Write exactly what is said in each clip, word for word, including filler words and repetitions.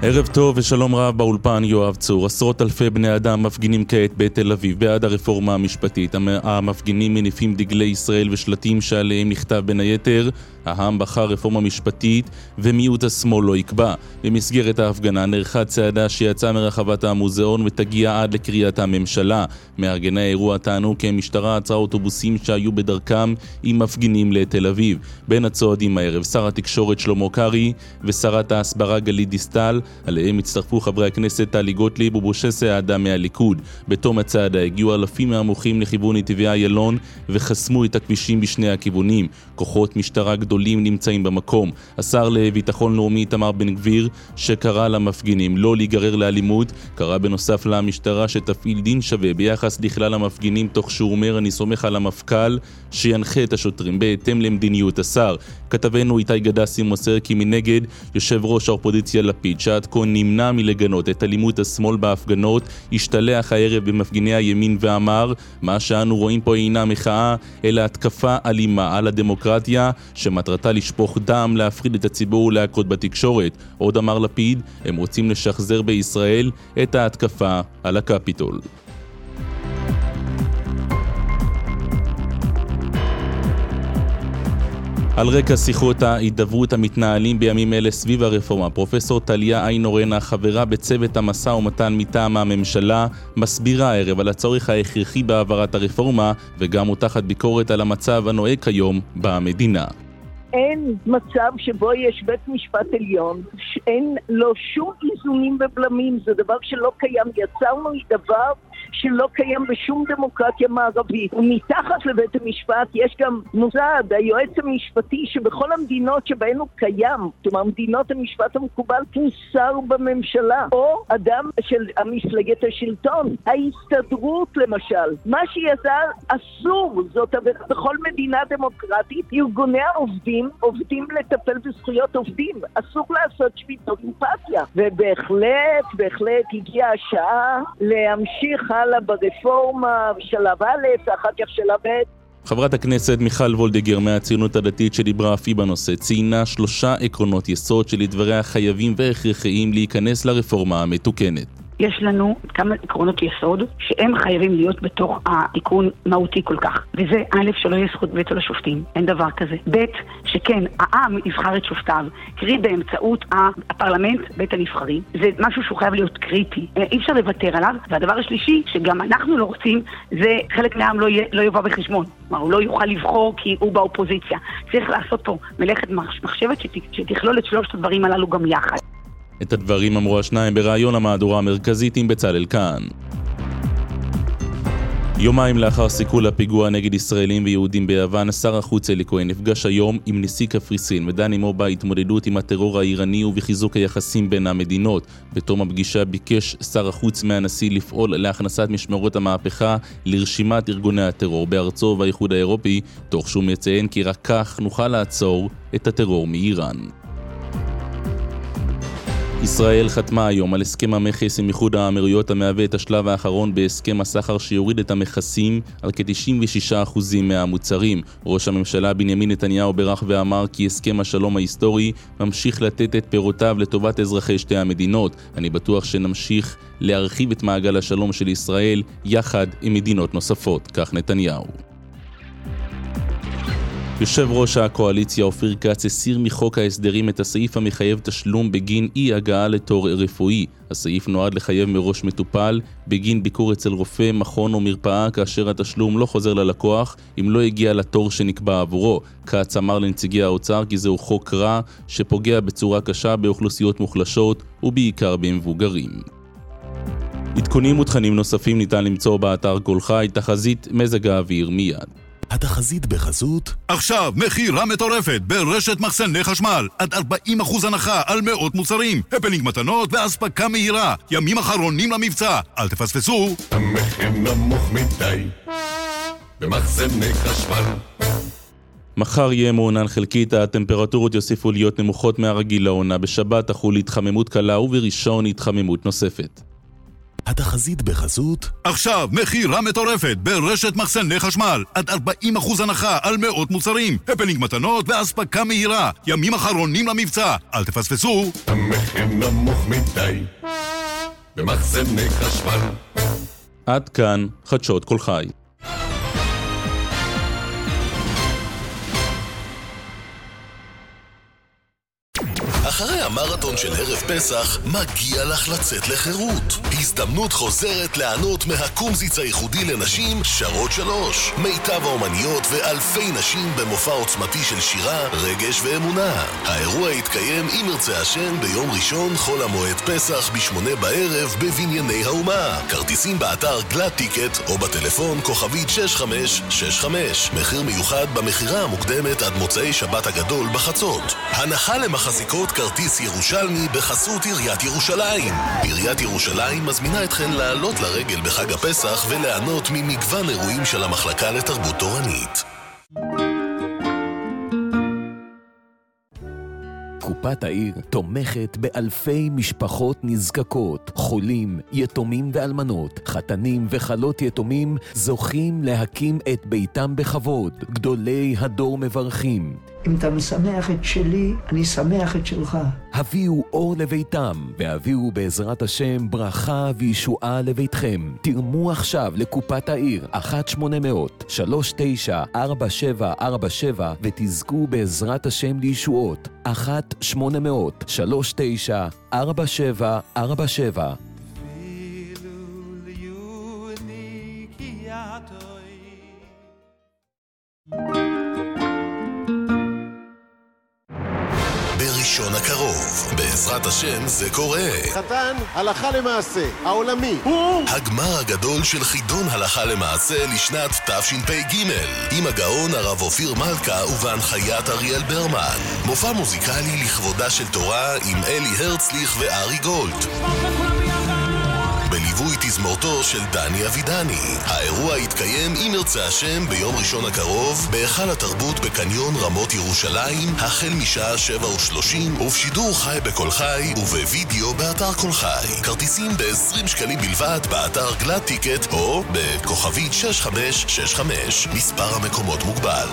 ערב טוב ושלום רב באולפן יואב צור. עשרות אלפי בני אדם מפגינים כעת בתל אביב בעד הרפורמה המשפטית. המפגינים מניפים דגלי ישראל ושלטים שעליהם נכתב בין היתר: העם בחר רפורמה משפטית ומיעוט השמאל לא יקבע. במסגרת ההפגנה נערכה צעדה שיצאה מרחבת המוזיאון ותגיע עד לקריית הממשלה. מארגני האירוע טענו כי המשטרה עצרה אוטובוסים שהיו בדרכם עם מפגינים לתל אביב. בין הצועדים הערב שר התקשורת שלמה קרעי ושרת ההסברה גלית דיסטל, עליהם הצטרפו חברי הכנסת טלי גוטליב ומשה סעדה מהליכוד. בתום הצעדה הגיעו אלפים מהמוחים לכיוון נתיבי איילון וחסמו את הכבישים בשני הכיוונים. כוחות משטרה גדולים נמצאים במקום. השר לביטחון לאומי איתמר בן גביר, שקרא למפגינים לא להיגרר לאלימות, קרא בנוסף למשטרה שתפעיל דין שווה ביחס לכלל המפגינים, תוך שהוא אומר: אני סומך על המפכ"ל שינחה את השוטרים בהתאם למדיניות השר. כתבנו איתי גדסי מוסר כי מנגד יושב ראש האופוזיציה לפיד, שעד כה נמנע מלגנות את אלימות השמאל בהפגנות, השתלח הערב במפגיני הימין ואמר: מה שאנו רואים פה אינה מחאה אלא התקפה אלימה על הדמוקרטיה שמטרתה לשפוך דם, להפחיד את הציבור ולהכות בתקשורת. עוד אמר לפיד: הם רוצים לשחזר בישראל את ההתקפה על הקפיטול. על רקע שיחות ההידברות המתנהלים בימים אלה סביב הרפורמה, פרופסור טליה איינורן, החברה בצוות המשא ומתן מטעם הממשלה, מסבירה הערב על הצורך ההכרחי בהעברת הרפורמה וגם מותחת ביקורת על המצב הנוהג כיום במדינה. אין מצב שבו יש בית משפט עליון, אין לו שום איזונים ובלמים, זה דבר שלא קיים. יצרנו דבר שלא קיים בשום דמוקרטיה מערבית. ומתחת לבית המשפט יש גם מוסד, היועץ המשפטי, שבכל המדינות שבהן הוא קיים, כלומר מדינות המשפט המקובל, הוא שר בממשלה, או אדם של המפלגת השלטון. ההסתדרות למשל, מה שיזר אסור, זאת בכל מדינה דמוקרטית, ארגוני העובדים עובדים לטפל בזכויות עובדים, אסור לעשות שביתות אמפתיה. ובהחלט, בהחלט הגיעה השעה להמשיך הלאה ברפורמה, שלב א', אחר כך שלב ב'. חברת הכנסת מיכל וולדיגר מהציונות הדתית, שדיברה אף היא בנושא, ציינה שלושה עקרונות יסוד שלדבריה חייבים והכרחיים להיכנס לרפורמה המתוקנת. יש לנו כמה עקרונות יסוד שהם חייבים להיות בתוך התיקון מהותי כל כך. וזה א', שלא יהיה זכות וטו לשופטים, אין דבר כזה. ב', שכן, העם יבחר את שופטיו, קרי באמצעות הפרלמנט, בית הנבחרים. זה משהו שהוא חייב להיות קריטי, אי אפשר לוותר עליו. והדבר השלישי, שגם אנחנו לא רוצים, זה חלק מהעם לא, לא יובא בחשבון. כלומר, הוא לא יוכל לבחור כי הוא באופוזיציה. צריך לעשות פה מלאכת מחשבת שתכלול את שלושת הדברים הללו גם יחד. את הדברים אמרו השניים בראיון המהדורה המרכזית עם בצלאל כאן. יומיים לאחר סיכול הפיגוע נגד ישראלים ויהודים ביוון, שר החוץ אלי כהן נפגש היום עם נשיא קפריסין ודן עמו בהתמודדות עם הטרור האיראני ובחיזוק היחסים בין המדינות. בתום הפגישה ביקש שר החוץ מהנשיא לפעול להכנסת משמרות המהפכה לרשימת ארגוני הטרור בארצו ובאיחוד האירופי, תוך שהוא מציין כי רק כך נוכל לעצור את הטרור מאיראן. ישראל חתמה היום על הסכם המכס עם איחוד האמירויות, המהווה את השלב האחרון בהסכם הסחר שיוריד את המכסים על כ-תשעים ושישה אחוז מהמוצרים. ראש הממשלה בנימין נתניהו ברח ואמר כי הסכם השלום ההיסטורי ממשיך לתת את פירותיו לטובת אזרחי שתי המדינות. אני בטוח שנמשיך להרחיב את מעגל השלום של ישראל יחד עם מדינות נוספות, כך נתניהו. יושב ראש הקואליציה אופיר כץ הסיר מחוק ההסדרים את הסעיף המחייב תשלום בגין אי הגעה לתור רפואי. הסעיף נועד לחייב מראש מטופל בגין ביקור אצל רופא, מכון או מרפאה כאשר התשלום לא חוזר ללקוח אם לא הגיע לתור שנקבע עבורו. כץ אמר לנציגי האוצר כי זהו חוק רע שפוגע בצורה קשה באוכלוסיות מוחלשות ובעיקר במבוגרים. עדכונים ותכנים נוספים ניתן למצוא באתר כל חי. תחזית מזג האוויר מיד. התחזית בחזות. עכשיו מחירה מטורפת ברשת מחסני חשמל, עד ארבעים אחוז הנחה על מאות מוצרים, הפנינג מתנות ואספקה מהירה, ימים אחרונים למבצע, אל תפספסו. המחיר נמוך מדי במחסני חשמל. מחר יהיה מעונן חלקית, הטמפרטורות יוסיפו להיות נמוכות מהרגיל לעונה. בשבת תחול התחממות קלה ובראשון התחממות נוספת. התחזית בחסות עכשיו מחירה מטורפת ברשת מחסני חשמל עד ארבעים אחוז הנחה על מאות מוצרים, הפנינג מתנות ואספקה מהירה, ימים אחרונים למבצע, אל תפספסו. המחיר נמוך מדי במחסני חשמל. עד כאן חדשות כל חי. אחרי המרתון של ערב פסח, מגיע לך לצאת לחירות. הזדמנות חוזרת לענות מהקומזיץ הייחודי לנשים, שרות שלוש. מיטב האומניות ואלפי נשים במופע עוצמתי של שירה, רגש ואמונה. האירוע יתקיים עם ירצה השם ביום ראשון חול המועד פסח בשמונה בערב בבנייני האומה. כרטיסים באתר גלד טיקט או בטלפון כוכבית שש חמש שש חמש. מחיר מיוחד במחירה המוקדמת עד מוצאי שבת הגדול בחצות. הנחה למחזיקות כרטיס ירושלמי בחסות עיריית ירושלים. עיריית ירושלים מזמינה אתכן לעלות לרגל בחג הפסח ולענות ממגוון אירועים של המחלקה לתרבות תורנית. קופת העיר תומכת באלפי משפחות נזקקות, חולים, יתומים ואלמנות, חתנים וחלות יתומים זוכים להקים את ביתם בכבוד. גדולי הדור מברכים. אם אתה משמח את שלי, אני שמח את שלך. הביאו אור לביתם, והביאו בעזרת השם ברכה וישועה לביתכם. תרמו עכשיו לקופת העיר, אחת שמונה מאות שלוש תשע ארבע שבע ארבע שבע, ותזכו בעזרת השם לישועות. אחת שמונה מאות שלוש תשע ארבע שבע ארבע שבע. בראשון הקרוב, בעזרת השם זה קורה. חתן הלכה למעשה, העולמי. הגמר הגדול של חידון הלכה למעשה לשנת תשפ"ג, עם הגאון הרב אופיר מלכה ובהנחיית אריאל ברמן. מופע מוזיקלי לכבודה של תורה עם אלי הרצליך וארי גולד. בליווי תזמורתו של דני אבידני. האירוע יתקיים עם ירצה השם ביום ראשון הקרוב בהיכל התרבות בקניון רמות ירושלים, החל משעה שבע ושלושים, ובשידור חי בכל חי ובווידאו באתר כל חי. כרטיסים ב-עשרים שקלים בלבד באתר גלד טיקט או בכוכבית שש חמש שש חמש. מספר המקומות מוגבל.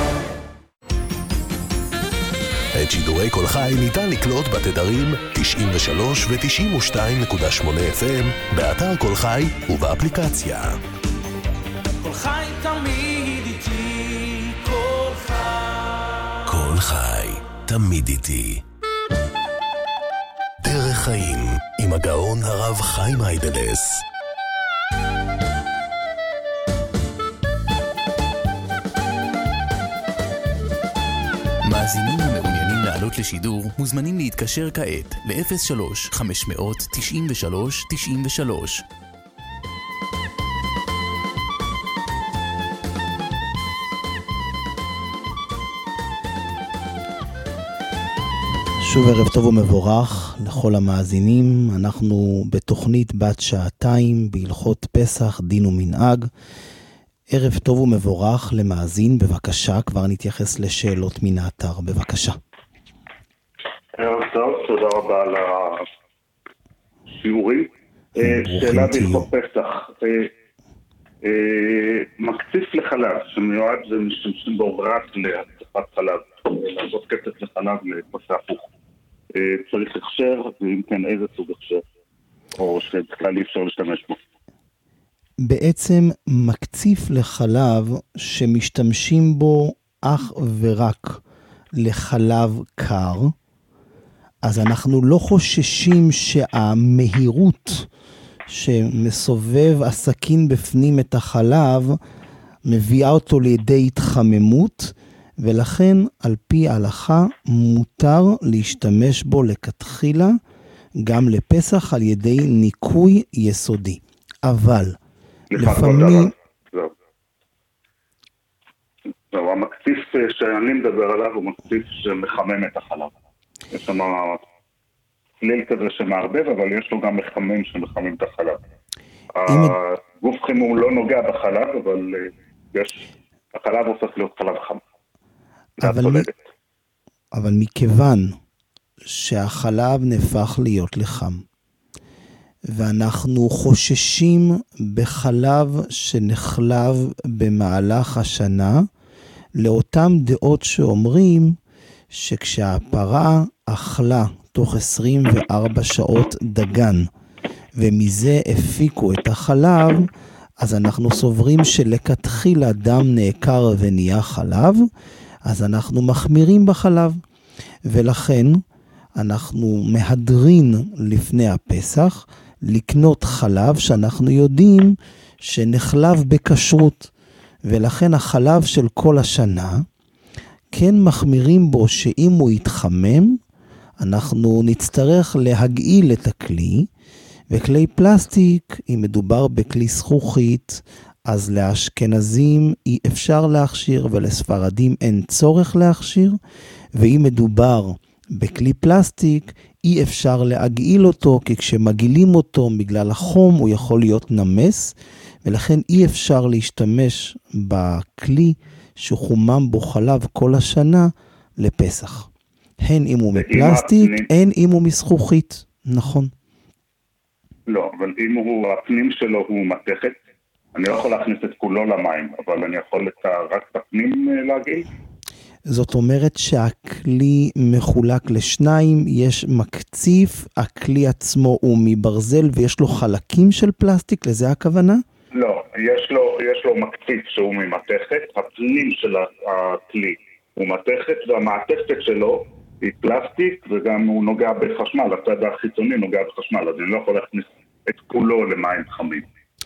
את שידורי כל חי ניתן לקלוט בתדרים תשעים ושלוש ו-תשעים ושתיים נקודה שמונה אף אם באתר כל חי ובאפליקציה. כל חי תמיד איתי, כל חי. כל חי תמיד איתי. דרך חיים עם הגאון הרב חיים היידלס. מאזינים המעוניינים לעלות לשידור מוזמנים להתקשר כעת ל-אפס שלוש חמש מאות תשעים ושלוש תשעים ושלוש. שוב ערב טוב ומבורך לכל המאזינים. אנחנו בתוכנית בת שעתיים בהלכות פסח דין ומנהג. ערב טוב ומבורך למאזין, בבקשה, כבר נתייחס לשאלות מן האתר, בבקשה. ערב טוב, תודה רבה על השיעורים. שאלה בהלכות פסח. מקציף לחלב, שמיועד ומשתמשים בו רק להצפת חלב, לעשות קצת לחלב לפסח הפוך. צריך הכשר, ואם כן איזה סוג הכשר, או שבכלל אי אפשר להשתמש בו. בעצם מקציף לחלב שמשתמשים בו אך ורק לחלב קר, אז אנחנו לא חוששים שהמהירות שמסובב הסכין בפנים את החלב מביאה אותו לידי התחממות, ולכן על פי ההלכה מותר להשתמש בו לכתחילה גם לפסח על ידי ניקוי יסודי. אבל לפעמים... זהו, המקציף שאני מדבר עליו הוא מקציף שמחמם את החלב. יש שם צליל כזה שמערבב, אבל יש לו גם מחמם שמחמם את החלב. הגוף חימום לא נוגע בחלב, אבל יש... החלב הופך להיות חלב חם. אבל, מ... אבל מכיוון שהחלב נהפך להיות לחם, ואנחנו חוששים בחלב שנחלב במהלך השנה, לאותם דעות שאומרים שכשהפרה אכלה תוך עשרים וארבע שעות דגן, ומזה הפיקו את החלב, אז אנחנו סוברים שלכתחילה דם נעקר ונהיה חלב, אז אנחנו מחמירים בחלב. ולכן אנחנו מהדרין לפני הפסח לקנות חלב שאנחנו יודעים שנחלב בכשרות, ולכן החלב של כל השנה כן מחמירים בו שאם הוא יתחמם, אנחנו נצטרך להגעיל את הכלי, וכלי פלסטיק, אם מדובר בכלי זכוכית, אז לאשכנזים אי אפשר להכשיר ולספרדים אין צורך להכשיר, ואם מדובר בכלי פלסטיק, אי אפשר להגעיל אותו, כי כשמגעילים אותו בגלל החום הוא יכול להיות נמס, ולכן אי אפשר להשתמש בכלי שחומם בו חלב כל השנה לפסח. הן אם הוא מפלסטיק, הן אם הוא מזכוכית, נכון. לא, אבל אם הוא, הפנים שלו הוא מתכת, אני לא יכול להכניס את כולו למים, אבל אני יכול את, רק את הפנים להגעיל? זאת אומרת שהכלי מחולק לשניים, יש מקציף, הכלי עצמו הוא מברזל ויש לו חלקים של פלסטיק, לזה הכוונה? לא, יש לו, יש לו מקציף שהוא ממתכת, הפנים של הכלי הוא מתכת, והמעטפת שלו היא פלסטיק, וגם הוא נוגע בחשמל, הצד החיצוני נוגע בחשמל, אז אני לא יכול להכניס את כולו למים חמים.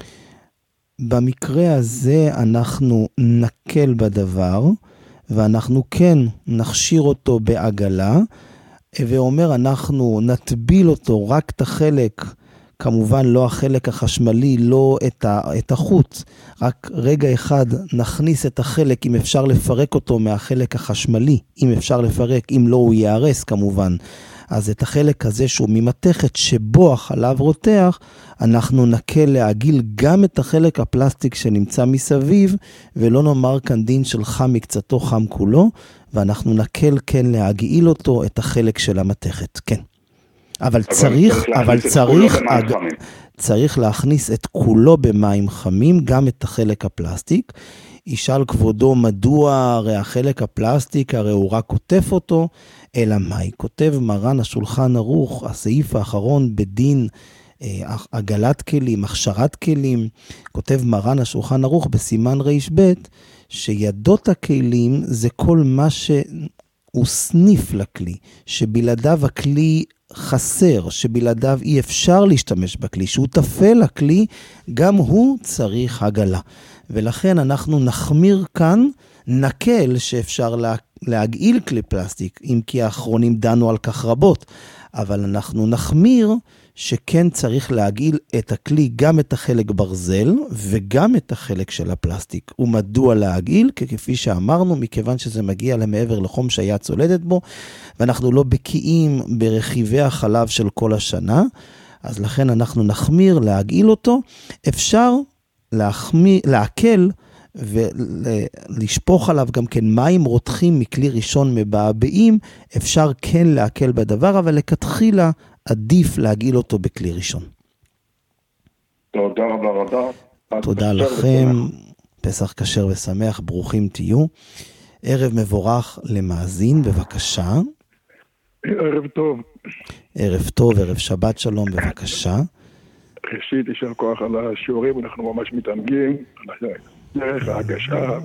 במקרה הזה אנחנו נקל בדבר, ואנחנו כן נכשיר אותו בעגלה, ואומר אנחנו נטביל אותו רק את החלק, כמובן לא החלק החשמלי, לא את, ה, את החוט, רק רגע אחד נכניס את החלק, אם אפשר לפרק אותו מהחלק החשמלי, אם אפשר לפרק, אם לא הוא יערס כמובן, אז את החלק הזה שהוא ממתכת שבו החלב רותח, אנחנו נקל להגיל גם את החלק הפלסטיק שנמצא מסביב, ולא נאמר כאן דין של חם מקצתו חם כולו, ואנחנו נקל כן להגעיל אותו את החלק של המתכת, כן. אבל צריך, אבל צריך, אג... צריך להכניס את כולו במים חמים, גם את החלק הפלסטיק. ישאל כבודו מדוע הרי החלק הפלסטיק, הרי הוא רק כותף אותו, אלא מהי? כותב מרן השולחן ערוך, הסעיף האחרון בדין אה, עגלת כלים, הכשרת כלים, כותב מרן השולחן ערוך בסימן רש ב' שידות הכלים זה כל מה שהוא סניף לכלי, שבלעדיו הכלי חסר, שבלעדיו אי אפשר להשתמש בכלי, שהוא תפל לכלי, גם הוא צריך עגלה. ולכן אנחנו נחמיר כאן, נקל שאפשר לה, להגעיל כלי פלסטיק, אם כי האחרונים דנו על כך רבות, אבל אנחנו נחמיר שכן צריך להגעיל את הכלי, גם את החלק ברזל וגם את החלק של הפלסטיק. ומדוע להגעיל? כי כפי שאמרנו, מכיוון שזה מגיע למעבר לחום שהיה צולדת בו, ואנחנו לא בקיאים ברכיבי החלב של כל השנה, אז לכן אנחנו נחמיר להגעיל אותו. אפשר להחמיר, להקל ולשפוך עליו גם כן מים רותחים מכלי ראשון מבעבעים, אפשר כן להקל בדבר, אבל לכתחילה עדיף להגעיל אותו בכלי ראשון. תודה רבה רבה. תודה לכם, פסח כשר ושמח, ברוכים תהיו. ערב מבורך למאזין, בבקשה. ערב טוב. ערב טוב, ערב שבת שלום, בבקשה. ראשית, יישר כוח על השיעורים, אנחנו ממש מתענגים, על דרך ההגשה.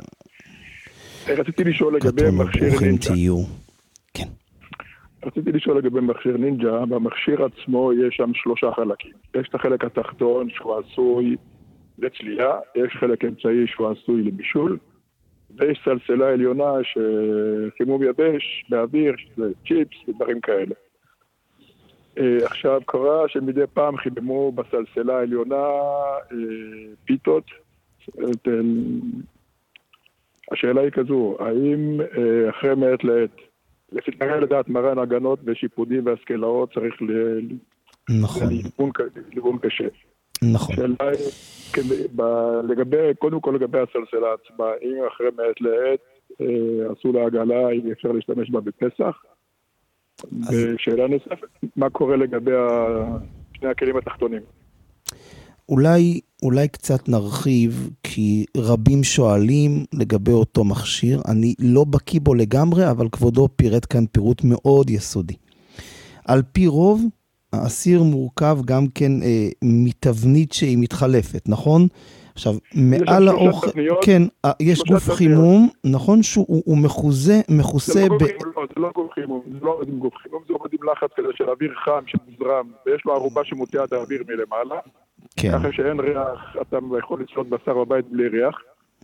רציתי לשאול לגבי מכשיר נינג'ה. כן. רציתי לשאול לגבי מכשיר נינג'ה, במכשיר עצמו יש שם שלושה חלקים. יש את החלק התחתון שהוא עשוי לצלייה, יש חלק אמצעי שהוא עשוי לבישול, ויש סלסלה עליונה שחימום יבש באוויר, שזה צ'יפס ודברים כאלה. עכשיו קרה שמדי פעם חיממו בסלסלה העליונה פיתות. השאלה היא כזו, האם אחרי מעת לעת, לפי לדעת מרן הגנות ושיפודים והסקלאות צריך נכון. ליבון קשה. נכון. שאלה היא, לגבי, קודם כל לגבי הסלסלה עצמה, אם אחרי מעת לעת עשו לה עגלה, אם אפשר להשתמש בה בפסח, ושאלה נוספת, מה קורה לגבי שני הכלים התחתונים. אולי, אולי קצת נרחיב, כי רבים שואלים לגבי אותו מכשיר. אני לא בקיא בו לגמרי, אבל כבודו פירט כאן פירוט מאוד יסודי. על פי רוב, האסיר מורכב גם כן אה, מתבנית שהיא מתחלפת, נכון? עכשיו, מעל האוכל, כן, יש גוף חימום, נכון שהוא הוא מחוזה, מחוסה זה לא ב... גוף חימום, לא, זה לא גוף חימום, זה לא עובד עם גוף חימום, זה עובד עם לחץ כזה של אוויר חם שמוזרם, ויש לו ערובה שמוציאה את האוויר מלמעלה, כן. ככה שאין ריח, אתה יכול לשלוט בשר בבית בלי ריח,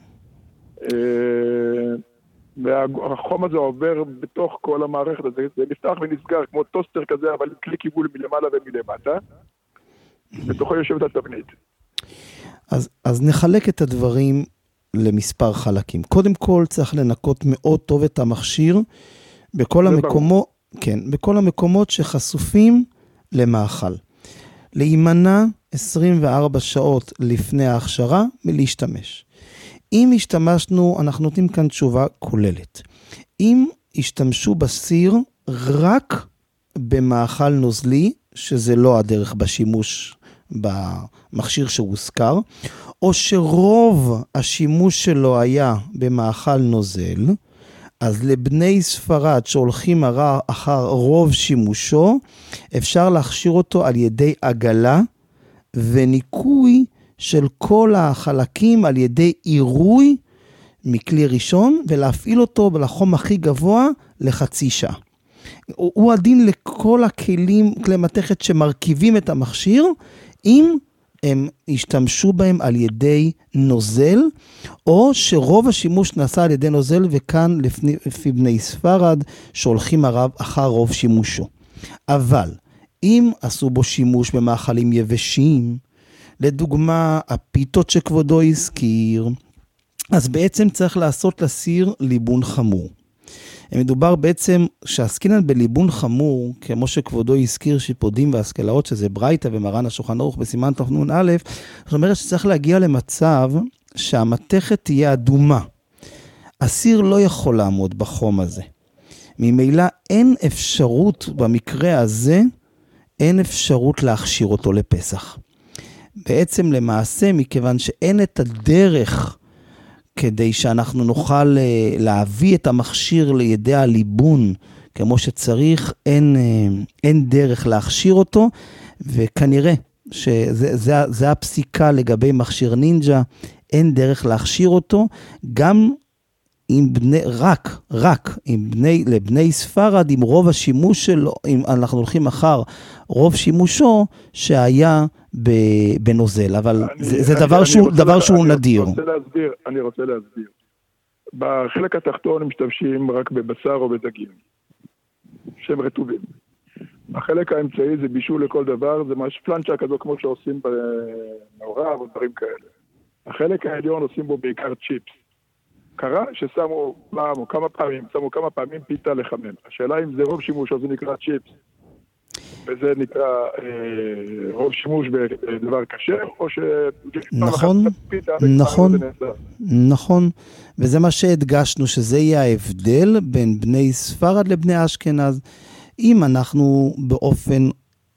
והחום הזה עובר בתוך כל המערכת הזה, זה נפתח ונסגר כמו טוסטר כזה, אבל עם כלי קיבול מלמעלה ומלמטה, בתוכו יושבת התבנית. אז, אז נחלק את הדברים למספר חלקים. קודם כל צריך לנקות מאוד טוב את המכשיר בכל המקומות, כן, בכל המקומות שחשופים למאכל. להימנע עשרים וארבע שעות לפני ההכשרה מלהשתמש. אם השתמשנו, אנחנו נותנים כאן תשובה כוללת. אם השתמשו בסיר רק במאכל נוזלי, שזה לא הדרך בשימוש במכשיר שהוזכר, או שרוב השימוש שלו היה במאכל נוזל, אז לבני ספרד שהולכים אחר רוב שימושו, אפשר להכשיר אותו על ידי עגלה וניקוי של כל החלקים על ידי עירוי מכלי ראשון, ולהפעיל אותו לחום הכי גבוה לחצי שעה. הוא הדין לכל הכלים, כלי מתכת שמרכיבים את המכשיר, אם הם השתמשו בהם על ידי נוזל, או שרוב השימוש נעשה על ידי נוזל, וכאן לפני, לפי בני ספרד שהולכים הרב אחר רוב שימושו. אבל אם עשו בו שימוש במאכלים יבשים, לדוגמה הפיתות שכבודו הזכיר, אז בעצם צריך לעשות לסיר ליבון חמור. מדובר בעצם שעסקינן בליבון חמור, כמו שכבודו הזכיר שיפודים והשכלאות, שזה ברייתא ומרן השולחן ערוך בסימן תנ"א, זאת אומרת שצריך להגיע למצב שהמתכת תהיה אדומה. הסיר לא יכול לעמוד בחום הזה. ממילא אין אפשרות במקרה הזה, אין אפשרות להכשיר אותו לפסח. בעצם למעשה, מכיוון שאין את הדרך כדי שאנחנו נוכל להביא את המכשיר לידי הליבון כמו שצריך, אין, אין דרך להכשיר אותו, וכנראה שזה זה, זה הפסיקה לגבי מכשיר נינג'ה, אין דרך להכשיר אותו, גם עם בני, רק, רק עם בני, לבני ספרד, עם רוב השימוש שלו, אם אנחנו הולכים אחר רוב שימושו שהיה בנוזל, אבל אני, זה, זה אני, דבר אני שהוא, דבר לה, שהוא אני נדיר. רוצה להסביר, אני רוצה להסביר. בחלק התחתון הם משתמשים רק בבשר או בדגים, שהם רטובים. החלק האמצעי זה בישול לכל דבר, זה ממש פלנצ'ה כזו כמו שעושים במעורב או דברים כאלה. החלק העליון עושים בו בעיקר צ'יפס. קרה ששמו פעם או כמה פעמים, שמו כמה פעמים פיתה לחמם. השאלה אם זה רוב שימוש או זה נקרא צ'יפס, וזה נקרא אה, רוב שימוש בדבר כשר, או ש... נכון, נכון, נכון. וזה מה שהדגשנו, שזה יהיה ההבדל בין בני ספרד לבני אשכנז. אם אנחנו באופן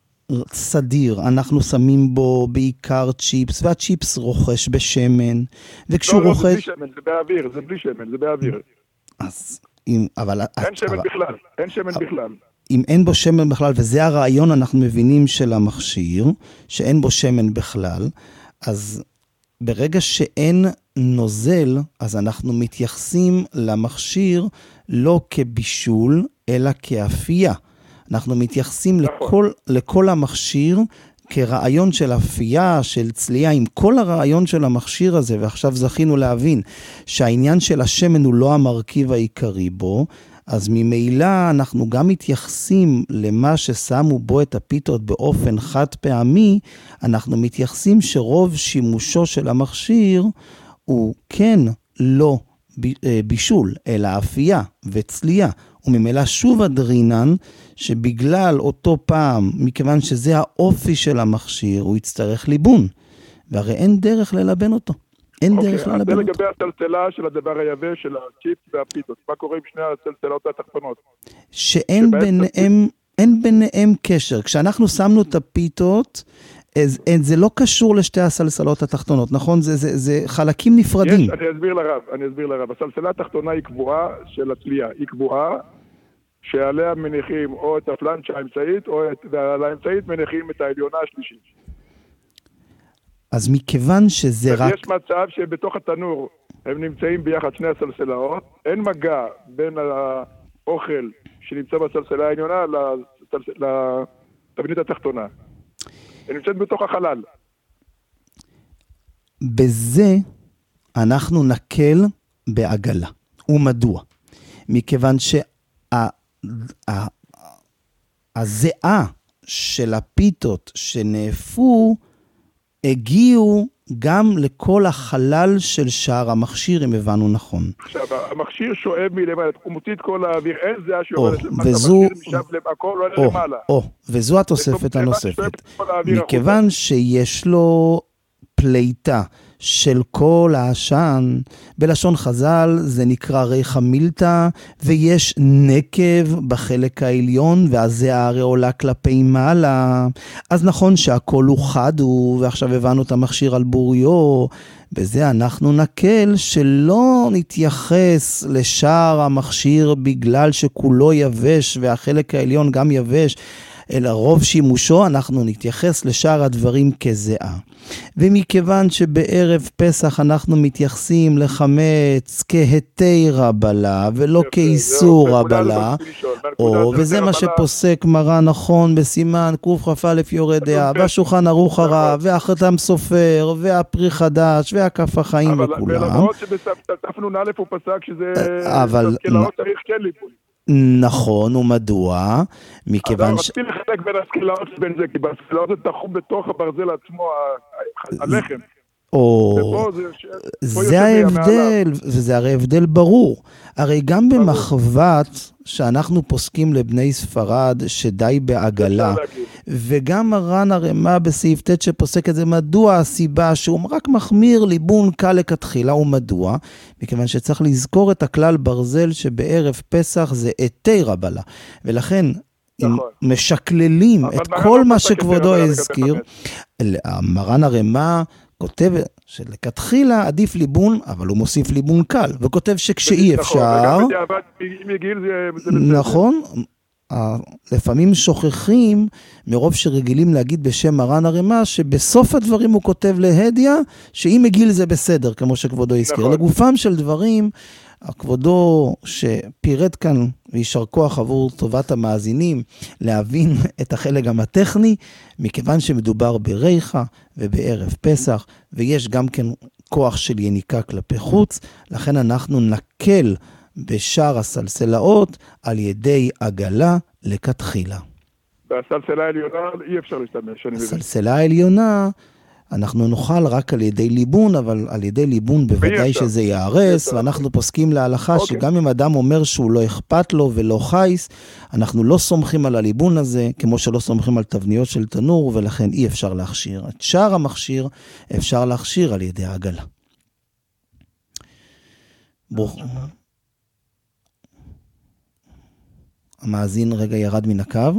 סדיר, אנחנו שמים בו בעיקר צ'יפס, והצ'יפס רוכש בשמן, וכשהוא לא, רוכש... לא, זה בלי שמן, זה באוויר, זה בלי שמן, זה באוויר. אז אם... אבל... אין שמן אבל... בכלל, אין שמן בכלל. אם אין בו שמן בכלל, וזה הרעיון אנחנו מבינים של המכשיר, שאין בו שמן בכלל, אז ברגע שאין נוזל, אז אנחנו מתייחסים למכשיר לא כבישול, אלא כאפייה. אנחנו מתייחסים לכל, לכל המכשיר כרעיון של אפייה, של צלייה, עם כל הרעיון של המכשיר הזה, ועכשיו זכינו להבין שהעניין של השמן הוא לא המרכיב העיקרי בו, אז ממילא אנחנו גם מתייחסים למה ששמו בו את הפיתות באופן חד פעמי, אנחנו מתייחסים שרוב שימושו של המכשיר הוא כן לא בישול, אלא אפייה וצלייה. וממילא שוב אדרינן שבגלל אותו פעם, מכיוון שזה האופי של המכשיר, הוא יצטרך ליבון. והרי אין דרך ללבן אותו. אין אוקיי, דרך ללבן אותו. זה לגבי הסלסלה של הדבר היבש, של הצ'יפס והפיתות. מה קורה עם שני הסלסלות התחתונות? שאין ביניהם, אין ביניהם קשר. כשאנחנו שמנו את הפיתות, אז, אז זה לא קשור לשתי הסלסלות התחתונות, נכון? זה, זה, זה חלקים נפרדים. יש, אני אסביר לרב, אני אסביר לרב. הסלסלה התחתונה היא קבועה של הצלייה, היא קבועה, שעליה מניחים או את הפלנצ'ה האמצעית, או את, ועל האמצעית מניחים את העליונה השלישית. אז מכיוון שזה רק... יש מצב שבתוך התנור הם נמצאים ביחד שני הסלסלאות, אין מגע בין האוכל שנמצא בסלסלה העליונה לתבנית התחתונה. היא נמצאת בתוך החלל. בזה אנחנו נקל בעגלה. ומדוע? מכיוון שהזיעה של הפיתות שנאפו הגיעו גם לכל החלל של שער המכשיר, אם הבנו נכון. עכשיו, המכשיר שואב מלמעלה, הוא מוציא את כל האוויר, אין זה שיורדת למטה, וזו... המכשיר משם הכל עולה למעלה. או, וזו התוספת הנוספת. מכיוון שיש לו פליטה של כל העשן, בלשון חז"ל זה נקרא ריחה מילתא, ויש נקב בחלק העליון, והזיעה הרי עולה כלפי מעלה. אז נכון שהכל הוא חד, ועכשיו הבנו את המכשיר על בוריו, בזה אנחנו נקל שלא נתייחס לשער המכשיר בגלל שכולו יבש, והחלק העליון גם יבש, אלא רוב שימושו אנחנו נתייחס לשאר הדברים כזיעה. ומכיוון שבערב פסח אנחנו מתייחסים לחמץ כהיתר הבלה ולא כאיסור הבלה, או וזה מה שפוסק מרן נכון בסימן קכ"א יורד דעה, והשולחן ערוך הרב, והחתם סופר, והפרי חדש, והכף החיים וכולם. אבל למרות שבתף נ"א הוא פסק שזה סלסלאות צריך כן ליפול. נכון, ומדוע? מכיוון ש... אבל רציתי לחלק בין הסקלאות לבין זה, כי בסקלאות זה תחום בתוך הברזל עצמו, הלחם. או, זה ההבדל, וזה הרי הבדל ברור. הרי גם במחבת שאנחנו פוסקים לבני ספרד שדי בעגלה, וגם מרן הרמ"א בסעיף ט' שפוסק את זה, מדוע הסיבה שהוא רק מחמיר ליבון קל לכתחילה, ומדוע? מכיוון שצריך לזכור את הכלל ברזל שבערב פסח זה היתר הבלה, ולכן אם משקללים את כל מה שכבודו הזכיר, מרן הרמ"א כותב שלכתחילה עדיף ליבון, אבל הוא מוסיף ליבון קל, וכותב שכשאי אפשר... נכון, לפעמים שוכחים, מרוב שרגילים להגיד בשם מרן הרמ"א, שבסוף הדברים הוא כותב להדיה, שאם מגיל זה בסדר, כמו שכבודו הזכיר. לגופם של דברים, הכבודו שפירט כאן וישר כוח עבור טובת המאזינים להבין את החלק גם הטכני, מכיוון שמדובר בריחה ובערב פסח, ויש גם כן כוח של יניקה כלפי חוץ, לכן אנחנו נקל בשאר הסלסלאות על ידי עגלה לכתחילה. והסלסלה העליונה אי אפשר להשתמש. הסלסלה העליונה אנחנו נאכל רק על ידי ליבון, אבל על ידי ליבון בוודאי שזה יערס, ואנחנו פוסקים להלכה שגם אם אדם אומר שהוא לא אכפת לו ולא חייס, אנחנו לא סומכים על הליבון הזה, כמו שלא סומכים על תבניות של תנור, ולכן אי אפשר להכשיר. את שאר המכשיר אפשר להכשיר על ידי העגלה. ברוך. המאזין רגע ירד מן הקו.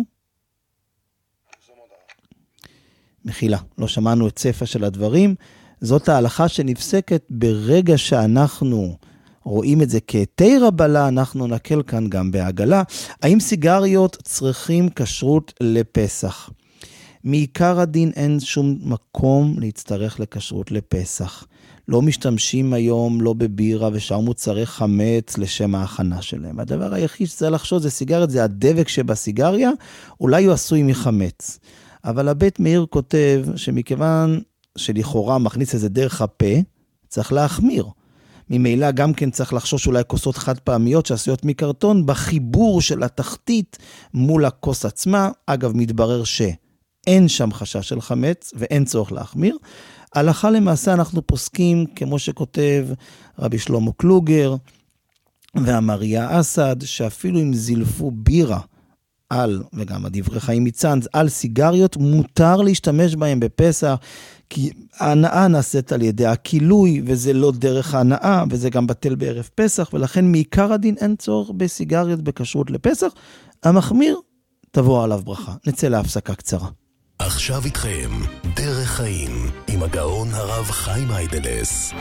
מחילה, לא שמענו את ספר של הדברים. זאת ההלכה שנפסקת ברגע שאנחנו רואים את זה כהיתר הבלה, אנחנו נקל כאן גם בעגלה. האם סיגריות צריכים כשרות לפסח? מעיקר הדין אין שום מקום להצטרך לכשרות לפסח. לא משתמשים היום לא בבירה ושאר מוצרי חמץ לשם ההכנה שלהם. הדבר היחיד שצריך לחשוב זה סיגריות, זה הדבק שבסיגריה, אולי הוא עשוי מחמץ. אבל הבית מאיר כותב שמכיוון שלכאורה מכניס איזה דרך הפה, צריך להחמיר. ממילא גם כן צריך לחשוש אולי כוסות חד פעמיות שעשויות מקרטון, בחיבור של התחתית מול הכוס עצמה. אגב, מתברר שאין שם חשש של חמץ ואין צורך להחמיר. הלכה למעשה אנחנו פוסקים, כמו שכותב רבי שלמה קלוגר והמריה אסד, שאפילו אם זילפו בירה, על, וגם הדברי חיים מצנז, על סיגריות, מותר להשתמש בהם בפסח, כי ההנאה נעשית על ידי הכילוי, וזה לא דרך ההנאה, וזה גם בטל בערב פסח, ולכן מעיקר הדין אין צורך בסיגריות בכשרות לפסח. המחמיר תבוא עליו ברכה. נצא להפסקה קצרה. עכשיו איתכם, דרך חיים, עם הגאון הרב חיים היידלס.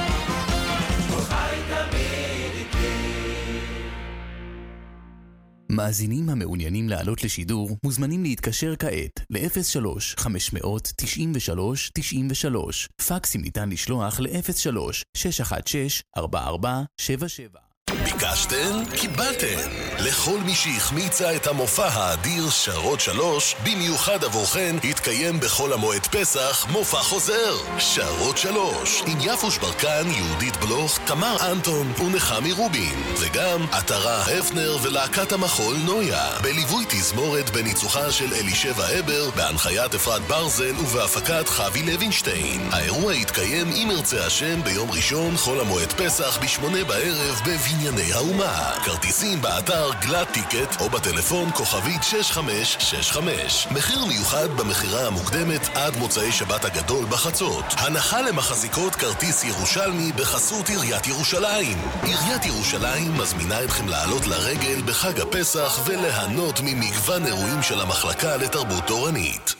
מאזינים המעוניינים לעלות לשידור מוזמנים להתקשר כעת ל-אפס שלוש חמש תשע שלוש תשע שלוש. פקסים ניתן לשלוח ל-אפס שלוש שש אחת שש ארבע ארבע שבע שבע. ביקשתם? קיבלתם. לכל מי שהחמיצה את המופע האדיר שרות שלוש, במיוחד עבורכן, התקיים בכל המועד פסח מופע חוזר. שרות שלוש, עם יפוש ברקן, יהודית בלוך, תמר אנטון ונחמי רובין. וגם עטרה הפנר ולהקת המחול נויה. בליווי תזמורת בניצוחה של אלישבע אבר, בהנחיית אפרת ברזל ובהפקת חוי לוינשטיין. האירוע התקיים עם ירצה השם ביום ראשון חול המועד פסח בשמונה בערב בבניין. ענייני האומה. כרטיסים באתר גלת טיקט או בטלפון כוכבית שש חמש שש חמש. מחיר מיוחד במחירה המוקדמת עד מוצאי שבת הגדול בחצות. הנחה למחזיקות כרטיס ירושלמי בחסות עיריית ירושלים. עיריית ירושלים מזמינה אתכם לעלות לרגל בחג הפסח וליהנות ממגוון אירועים של המחלקה לתרבות תורנית.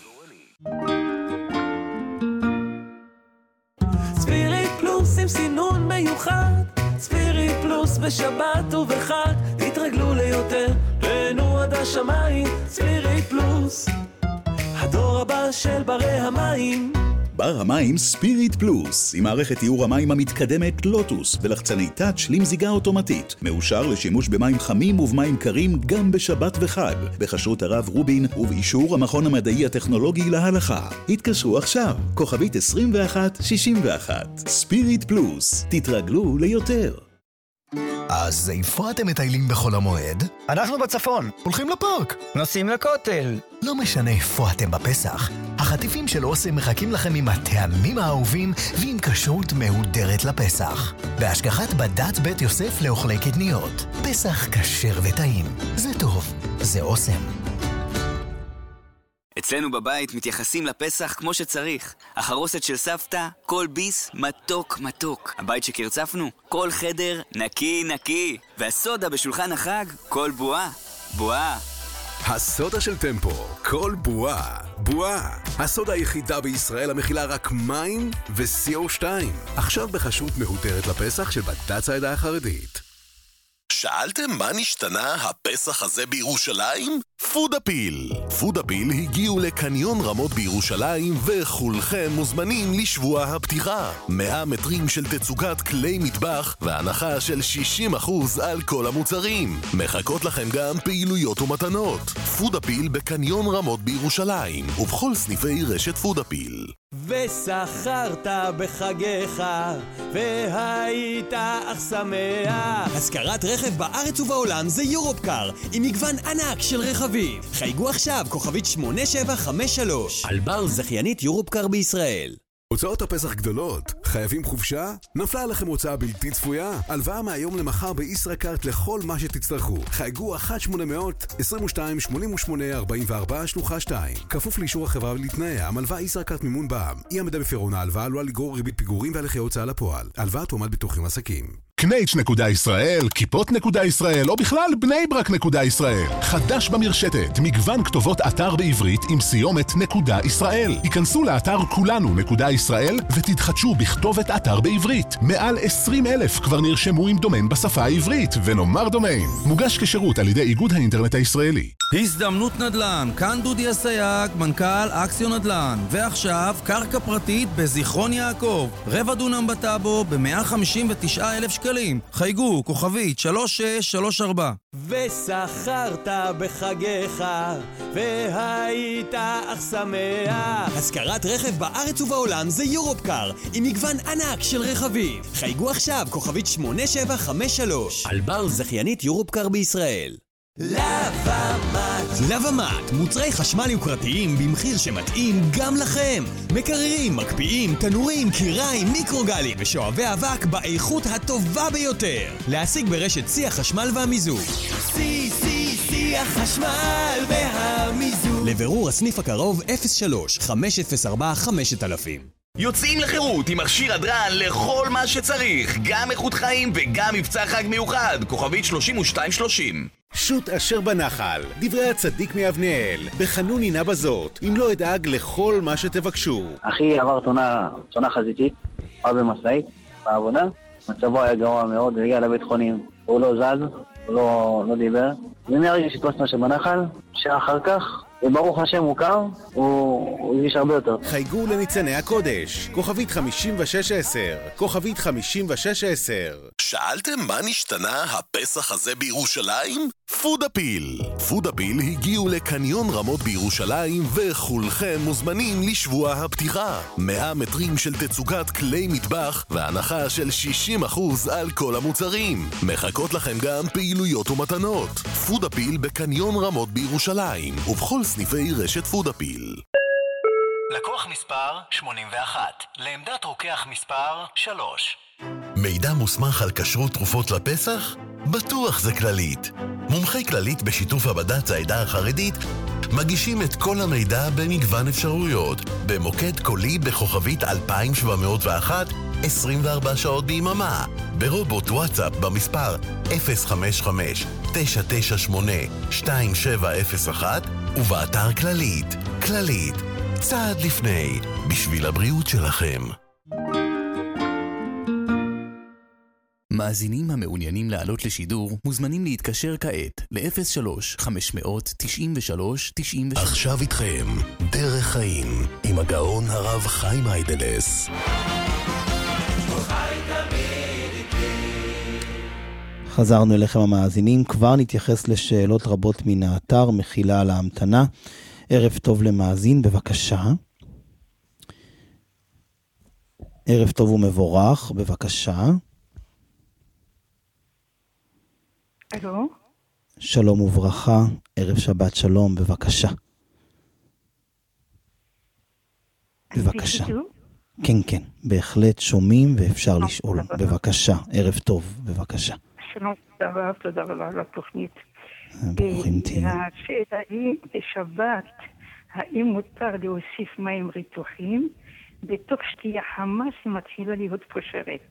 ספיריט פלוס עם סינון מיוחד, ספיריט פלוס בשבת ובחג, תתרגלו ליותר, תהנו עד השמיים. ספיריט פלוס, הדור הבא של ברי המים. בר המים ספיריט פלוס, עם מערכת תיאור המים המתקדמת לוטוס ולחצני טאץ' למזיגה אוטומטית. מאושר לשימוש במים חמים ובמים קרים גם בשבת וחג, בחשרות הרב רובין ובאישור המכון המדעי הטכנולוגי להלכה. התקשרו עכשיו, כוכבית עשרים ואחת שישים ואחת. ספיריט פלוס, תתרגלו ליותר. אז איפה אתם מטיילים בחול המועד? אנחנו בצפון, הולכים לפארק, נוסעים לכותל. לא משנה איפה אתם בפסח, החטיפים של אוסם מחכים לכם עם הטעמים האהובים ועם כשרות מהודרת לפסח. בהשגחת בדת בית יוסף לאוכלי קטניות. פסח כשר וטעים. זה טוב, זה אוסם. אצלנו בבית מתייחסים לפסח כמו שצריך. החרוסת של סבתא, כל ביס מתוק מתוק. הבית שקרצפנו, כל חדר נקי נקי. והסודה בשולחן החג, כל בועה, בועה. הסודה של טמפו, כל בועה, בועה. הסודה היחידה בישראל המכילה רק מים ו-סי או שתיים. עכשיו בחשות מהותרת לפסח של בד"ץ העדה החרדית. שאלתם מה נשתנה הפסח הזה בירושלים? פודאפיל. פודאפיל הגיעו לקניון רמות בירושלים וכולכם מוזמנים לשבוע הפתיחה. מאה מטרים של תצוגת כלי מטבח והנחה של שישים אחוז על כל המוצרים. מחכות לכם גם פעילויות ומתנות. פודאפיל בקניון רמות בירושלים ובכל סניפי רשת פודאפיל. ושכרת בחגיך והיית אך שמח. השכרת רכב בארץ ובעולם זה יורופקאר עם מגוון ענק של רכבים. חייגו עכשיו כוכבית שמונה שבע חמש שלוש. אלבר זכיינית יורופקאר בישראל. הוצאות הפסח גדולות, חייבים חופשה? נפלה עליכם הוצאה בלתי צפויה? הלוואה מהיום למחר בישראכרט לכל מה שתצטרכו. חייגו אחת שמונה אפס אפס עשרים ושתיים שמונים ושמונה ארבעים וארבע שלוחה שתיים. כפוף לאישור החברה ולתנאיה, המלווה ישראכרט מימון בע"מ. אי עמידה בפירעון ההלוואה עלולה לגרור ריבית פיגורים והליכי הוצאה לפועל. הלוואה תועמד ביטוחים עסקים. קנייץ' נקודה ישראל, כיפות נקודה ישראל, או בכלל בני ברק נקודה ישראל. חדש במרשתת, מגוון כתובות אתר בעברית עם סיומת נקודה ישראל. היכנסו לאתר כולנו נקודה ישראל ותתחדשו בכתובת אתר בעברית. מעל עשרים אלף כבר נרשמו עם דומיין בשפה העברית, ונאמר דומיין. מוגש כשירות על ידי איגוד האינטרנט הישראלי. הזדמנות נדל"ן, כאן דודי אסייג, מנכ"ל אקסיון נדל"ן. ועכשיו, קרקע פרטית בזיכרון יעקב. רבע דונם בטאבו ב-מאה חמישים ותשעה אלף שקלים. חייגו, כוכבית שלוש שש שלוש ארבע. ושכרת בחגיך והיית אך שמח. השכרת רכב בארץ ובעולם זה יורופקאר עם מגוון ענק של רכבים. חייגו עכשיו, כוכבית שמונה שבע חמש שלוש. אלבר זכיינית יורופקאר בישראל. לבמט. לבמט, מוצרי חשמל יוקרתיים במחיר שמתאים גם לכם. מקררים, מקפיאים, תנורים, קיריים, מיקרוגלים ושואבי אבק באיכות הטובה ביותר. להשיג ברשת סי החשמל והמיזוג. סי סי סי החשמל והמיזוג. לבירור הסניף הקרוב אפס שלוש חמש אפס ארבע חמש אלף. יוצאים לחירות עם מכשיר הדרן לכל מה שצריך, גם איכות חיים וגם מבצע חג מיוחד, כוכבית שלושים ושתיים שלושים. שוט אשר בנחל, דברי הצדיק מאבניאל, בחנון הינה בזאת, אם לא אדאג לכל מה שתבקשו. אחי עבר תאונה, תאונה חזיתית, בא במשאית, בעבודה, מצבו היה גרוע מאוד, הגיע לבית חולים, הוא לא זז, הוא לא, לא דיבר, ומהרגע שתפסנו שבנחל, שעה אחר כך, וברוך השם הוא קר, הוא הרגיש הרבה יותר. חייגו לניצני הקודש, כוכבית חמישים ושש עשר, כוכבית חמישים ושש עשר. שאלתם מה נשתנה הפסח הזה בירושלים? פודאפיל. פודאפיל הגיעו לקניון רמות בירושלים וכולכם מוזמנים לשבוע הפתיחה. מאה מטרים של תצוגת כלי מטבח והנחה של שישים אחוז על כל המוצרים. מחכות לכם גם פעילויות ומתנות. פודאפיל בקניון רמות בירושלים ובכל סניפי רשת פודאפיל. לקוח מספר שמונים ואחת, לעמדת רוקח מספר שלוש. מידע מוסמך על כשרות תרופות לפסח? בטוח זה כללית. מומחי כללית בשיתוף עבודת העדה החרדית מגישים את כל המידע במגוון אפשרויות, במוקד קולי בכוכבית אלפיים שבע מאות ואחת, עשרים וארבע שעות ביממה, ברובוט וואטסאפ במספר אפס חמש חמש תשע תשע שמונה שתיים שבע אפס אחת ובאתר כללית. כללית, צעד לפני, בשביל הבריאות שלכם. מאזינים המעוניינים לעלות לשידור מוזמנים להתקשר כעת ל-אפס שלוש חמש תשע שלוש תשע שלוש. עכשיו איתכם דרך חיים עם הגאון הרב חיים היידלס. חזרנו אליכם המאזינים, כבר נתייחס לשאלות רבות מן האתר, מחילה על ההמתנה. ערב טוב למאזין, בבקשה. ערב טוב ומבורך, בבקשה. אלו? שלום וברכה, ערב שבת שלום, בבקשה. בבקשה. כן, כן, בהחלט שומעים ואפשר לשאול. בבקשה, ערב טוב, בבקשה. שלום, תודה, תודה רבה על התוכנית. ברוכים תהיו. השאלה היא, בשבת, האם מותר להוסיף מים רתוחים בתוך שתייה חמה שמתחילה להיות פושרת?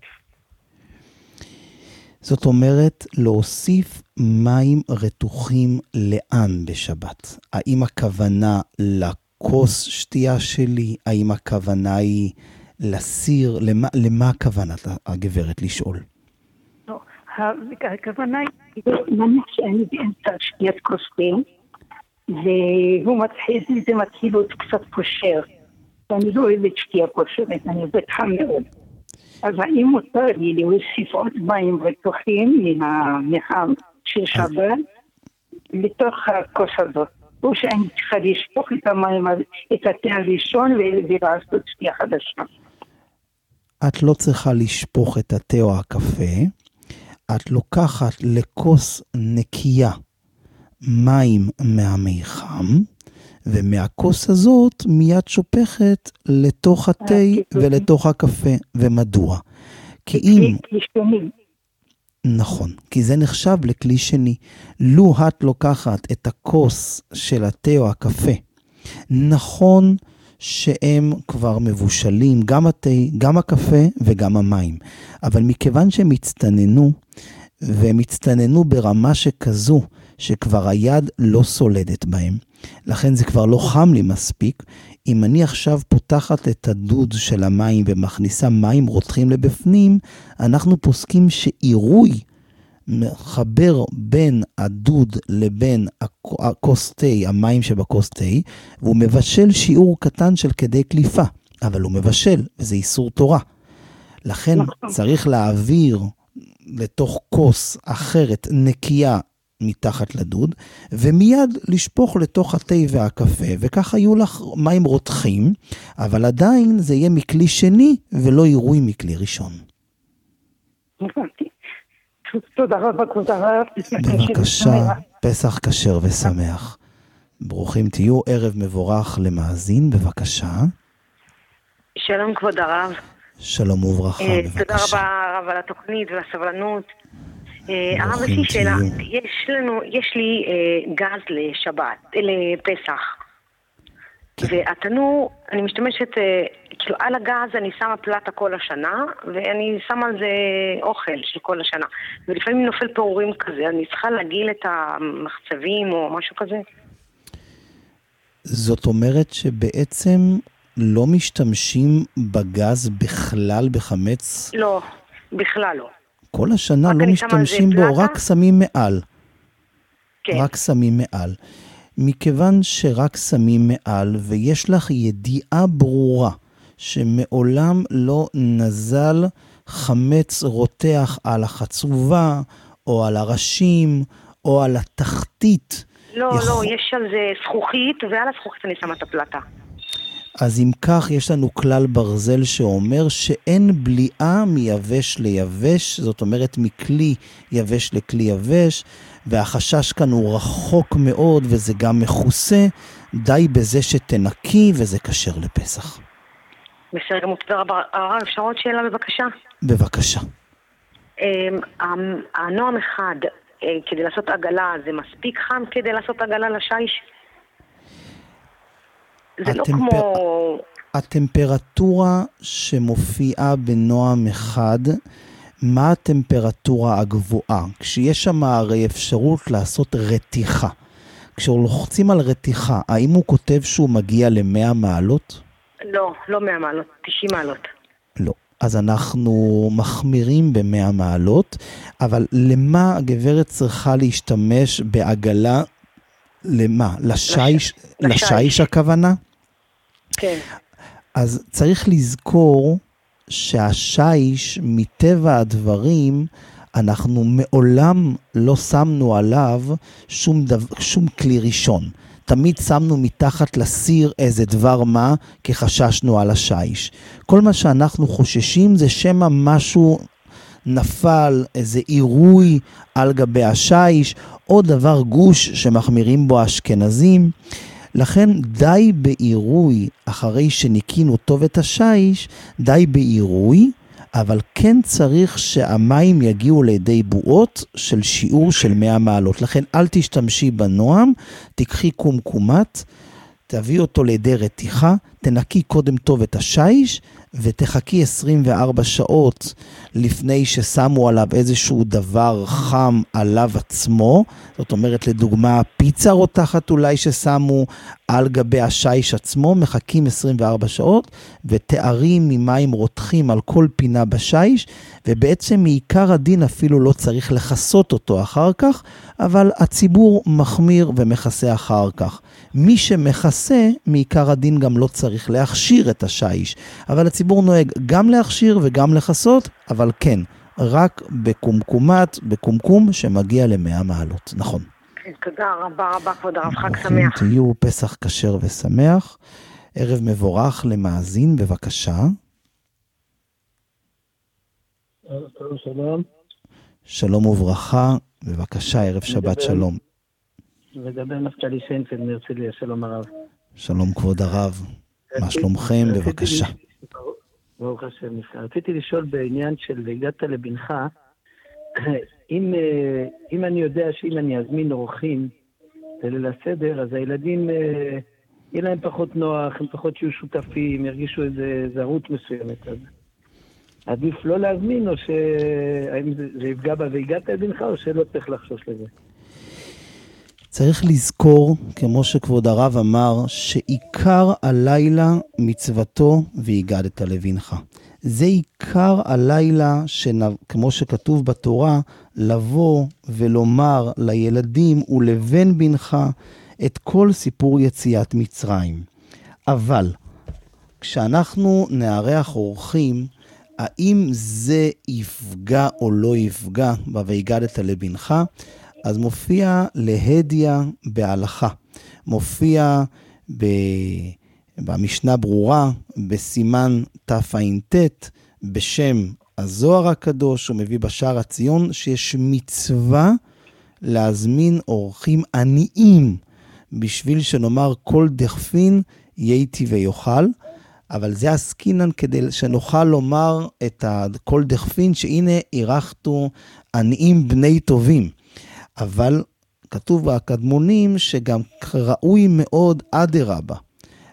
זאת אומרת, להוסיף מים רתוחים לאן בשבת? האם הכוונה לכוס שתייה שלי? האם הכוונה היא לסיר? למה, למה הכוונה הגברת לשאול? לא, הכוונה היא, נניח שאני באמצע שתיית כוס תה, והוא מתחיל, זה מתחיל להיות קצת פושר. ואני לא אוהבת שתייה פושרת, אני אוהבת חם מאוד. אז האם מותר לי להוסיף עוד מים רתוחים מהחם של שבת לתוך הכוס הזאת? או שאני צריכה לשפוך את המים, את התה הראשון ולעשות שתייה חדשה? את לא צריכה לשפוך את התה או הקפה, את לוקחת לכוס נקייה מים מהמיחם, ומהכוס הזאת מיד שופכת לתוך התה ולתוך הקפה. ומדוע? כי אם... נכון, כי זה נחשב לכלי שני. לו את לוקחת את הכוס של התה או הקפה, נכון שהם כבר מבושלים, גם התה, גם הקפה וגם המים. אבל מכיוון שהם הצטננו, והם הצטננו ברמה שכזו, שכבר היד לא סולדת בהם, לכן זה כבר לא חם לי מספיק. אם אני עכשיו פותחת את הדוד של המים ומכניסה מים רותחים לבפנים, אנחנו פוסקים שעירוי מחבר בין הדוד לבין הכוס תה, המים שבכוס תה, והוא מבשל שיעור קטן של כדי קליפה, אבל הוא מבשל, וזה איסור תורה. לכן צריך להעביר לתוך כוס אחרת נקייה מתחת לדוד, ומיד לשפוך לתוך התה והקפה, וכך היו לך מים רותחים, אבל עדיין זה יהיה מכלי שני, ולא עירוי מכלי ראשון. תודה רבה, תודה רבה. בבקשה, פסח כשר ושמח. ברוכים תהיו, ערב מבורך למאזין, בבקשה. שלום כבוד הרב. שלום וברכה, בבקשה. תודה רבה הרב על התוכנית והסבלנות. הרב, יש לי שאלה, יש לנו, יש לי גז לשבת, לפסח. והתנור, אני משתמשת, כאילו על הגז אני שמה פלטה כל השנה, ואני שמה על זה אוכל של כל השנה. ולפעמים נופל פעורים כזה, אני צריכה להגיל את המחצבים או משהו כזה. זאת אומרת שבעצם לא משתמשים בגז בכלל בחמץ? לא, בכלל לא. כל השנה לא משתמשים בו, רק שמים מעל. כן. רק שמים מעל. מכיוון שרק שמים מעל, ויש לך ידיעה ברורה, שמעולם לא נזל חמץ רותח על החצובה, או על הראשים, או על התחתית. לא, יכול... לא, יש על זה זכוכית, ועל הזכוכית אני שמה את הפלטה. אז אם כך, יש לנו כלל ברזל שאומר שאין בליעה מיבש ליבש, זאת אומרת מכלי יבש לכלי יבש, והחשש כאן הוא רחוק מאוד וזה גם מכוסה, די בזה שתנקי וזה כשר לפסח. בסדר גמור, תודה רבה. הרב, אפשר עוד שאלה בבקשה? בבקשה. הנועם אחד, כדי לעשות עגלה, זה מספיק חם כדי לעשות עגלה לשיש? זה לא כמו... הטמפרטורה שמופיעה בנועם אחד, מה הטמפרטורה הגבוהה? כשיש שם הרי אפשרות לעשות רתיחה. כשלוחצים על רתיחה, האם הוא כותב שהוא מגיע ל-מאה מעלות? לא, לא מאה מעלות, תשעים מעלות. לא. אז אנחנו מחמירים ב-מאה מעלות, אבל למה הגברת צריכה להשתמש בעגלה? למה? לשיש, לשיש הכוונה? כן. אז צריך לזכור שהשיש מטבע הדברים, אנחנו מעולם לא שמנו עליו שום, דו, שום כלי ראשון. תמיד שמנו מתחת לסיר איזה דבר מה, כי חששנו על השיש. כל מה שאנחנו חוששים זה שמה משהו נפל, איזה עירוי על גבי השיש, או דבר גוש שמחמירים בו האשכנזים. לכן די בעירוי, אחרי שניקינו טוב את השיש, די בעירוי, אבל כן צריך שהמים יגיעו לידי בועות של שיעור של מאה מעלות. לכן אל תשתמשי בנועם, תקחי קומקומת, תביא אותו לידי רתיחה, תנקי קודם טוב את השיש, ותחכי עשרים וארבע שעות לפני ששמו עליו איזשהו דבר חם עליו עצמו. זאת אומרת, לדוגמה, פיצה רותחת אולי ששמו על גבי השיש עצמו, מחכים עשרים וארבע שעות, ותארים ממים רותחים על כל פינה בשיש, ובעצם מעיקר הדין אפילו לא צריך לחסות אותו אחר כך, אבל הציבור מחמיר ומחסה אחר כך. מי שמחסה, מעיקר הדין גם לא צריך להכשיר את השיש, אבל הציבור נוהג גם להכשיר וגם לחסות, אבל כן, רק בקומקומת, בקומקום שמגיע ל-מאה מעלות, נכון. תודה רבה רבה, כבוד הרב, חג שמח. תהיו פסח כשר ושמח, ערב מבורך למאזין, בבקשה. שלום. שלום וברכה, בבקשה, ערב שבת שלום. לגבי נפתלי שיינפלד מהרצליה, שלום הרב. שלום כבוד הרב, מה שלומכם? בבקשה. ברוך השם. רציתי לשאול בעניין של הגעת לבנך, אם, אם אני יודע שאם אני אזמין אורחים לליל הסדר, אז הילדים, יהיה להם פחות נוח, הם פחות שיהיו שותפים, ירגישו איזה זרות מסוימת. אז עדיף לא להזמין, או שהאם זה, זה יפגע בה והגעת לבנך, או שלא צריך לחשוש לזה? צריך לזכור, כמו שכבוד הרב אמר, שעיקר הלילה מצוותו והגדת לבנך. זה עיקר הלילה, כמו שכתוב בתורה, לבוא ולומר לילדים ולבן בנך את כל סיפור יציאת מצרים. אבל כשאנחנו נארח אורחים, האם זה יפגע או לא יפגע והגדת לבנך? אז מופיע להדיה בהלכה, מופיע ב... במשנה ברורה, בסימן תע"ט, בשם הזוהר הקדוש, הוא מביא בשער הציון, שיש מצווה להזמין אורחים עניים, בשביל שנאמר כל דכפין ייתי ויוכל, אבל זה עסקינן כדי שנוכל לומר את כל דכפין, שהנה אירחתו עניים בני טובים. אבל כתוב בקדמונים שגם ראוי מאוד אדרבה,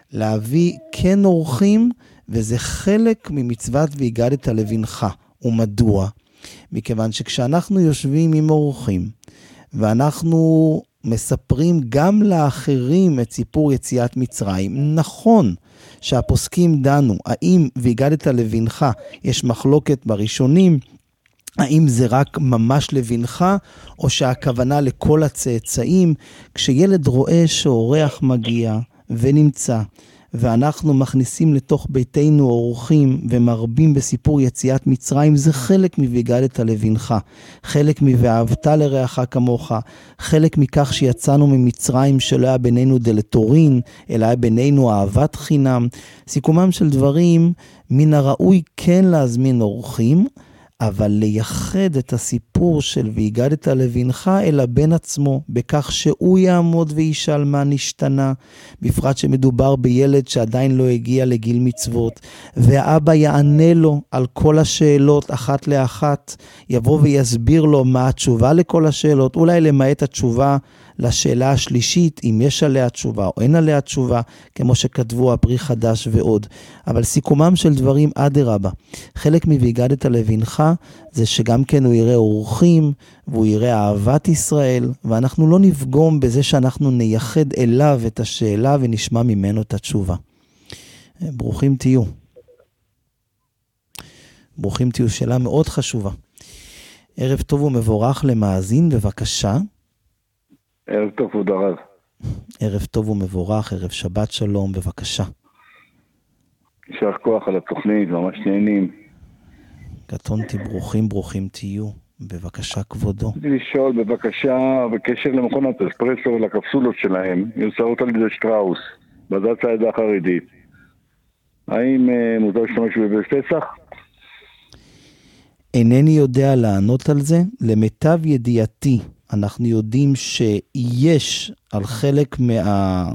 להביא כן אורחים, וזה חלק ממצוות והגדת לבנך. ומדוע? מכיוון שכשאנחנו יושבים עם אורחים, ואנחנו מספרים גם לאחרים את סיפור יציאת מצרים, נכון שהפוסקים דנו, האם והגדת לבנך, יש מחלוקת בראשונים, האם זה רק ממש לבנך, או שהכוונה לכל הצאצאים, כשילד רואה שאורח מגיע ונמצא, ואנחנו מכניסים לתוך ביתנו אורחים ומרבים בסיפור יציאת מצרים, זה חלק מ"והגדת לבנך", חלק מ"ואהבת לרעך כמוך", חלק מכך שיצאנו ממצרים שלא היה בינינו דלתורין, אלא היה בינינו אהבת חינם. סיכומם של דברים, מן הראוי כן להזמין אורחים, אבל לייחד את הסיפור של והגדת לבנך אל הבן עצמו, בכך שהוא יעמוד וישאל מה נשתנה, בפרט שמדובר בילד שעדיין לא הגיע לגיל מצוות, והאבא יענה לו על כל השאלות אחת לאחת, יבוא ויסביר לו מה התשובה לכל השאלות, אולי למעט התשובה לשאלה השלישית, אם יש עליה תשובה או אין עליה תשובה, כמו שכתבו הפרי חדש ועוד. אבל סיכומם של דברים אדרבה. חלק מ"והגדת לבנך" זה שגם כן הוא יראה אורחים, והוא יראה אהבת ישראל, ואנחנו לא נפגום בזה שאנחנו נייחד אליו את השאלה ונשמע ממנו את התשובה. ברוכים תהיו. ברוכים תהיו, שאלה מאוד חשובה. ערב טוב ומבורך למאזין, בבקשה. ערב טוב, כבוד הרב. ערב טוב ומבורך, ערב שבת שלום, בבקשה. יישר כוח על התוכנית, ממש נהנים. קטונתי, ברוכים, ברוכים תהיו. בבקשה, כבודו. רציתי לשאול, בבקשה, בקשר למכונת אספרסו ולקפסולות שלהם, יוצרות על ידי שטראוס, בדת העדה החרדית. האם uh, מותר להשתמש בפסח? אינני יודע לענות על זה. למיטב ידיעתי, אנחנו יודעים שיש על חלק מה...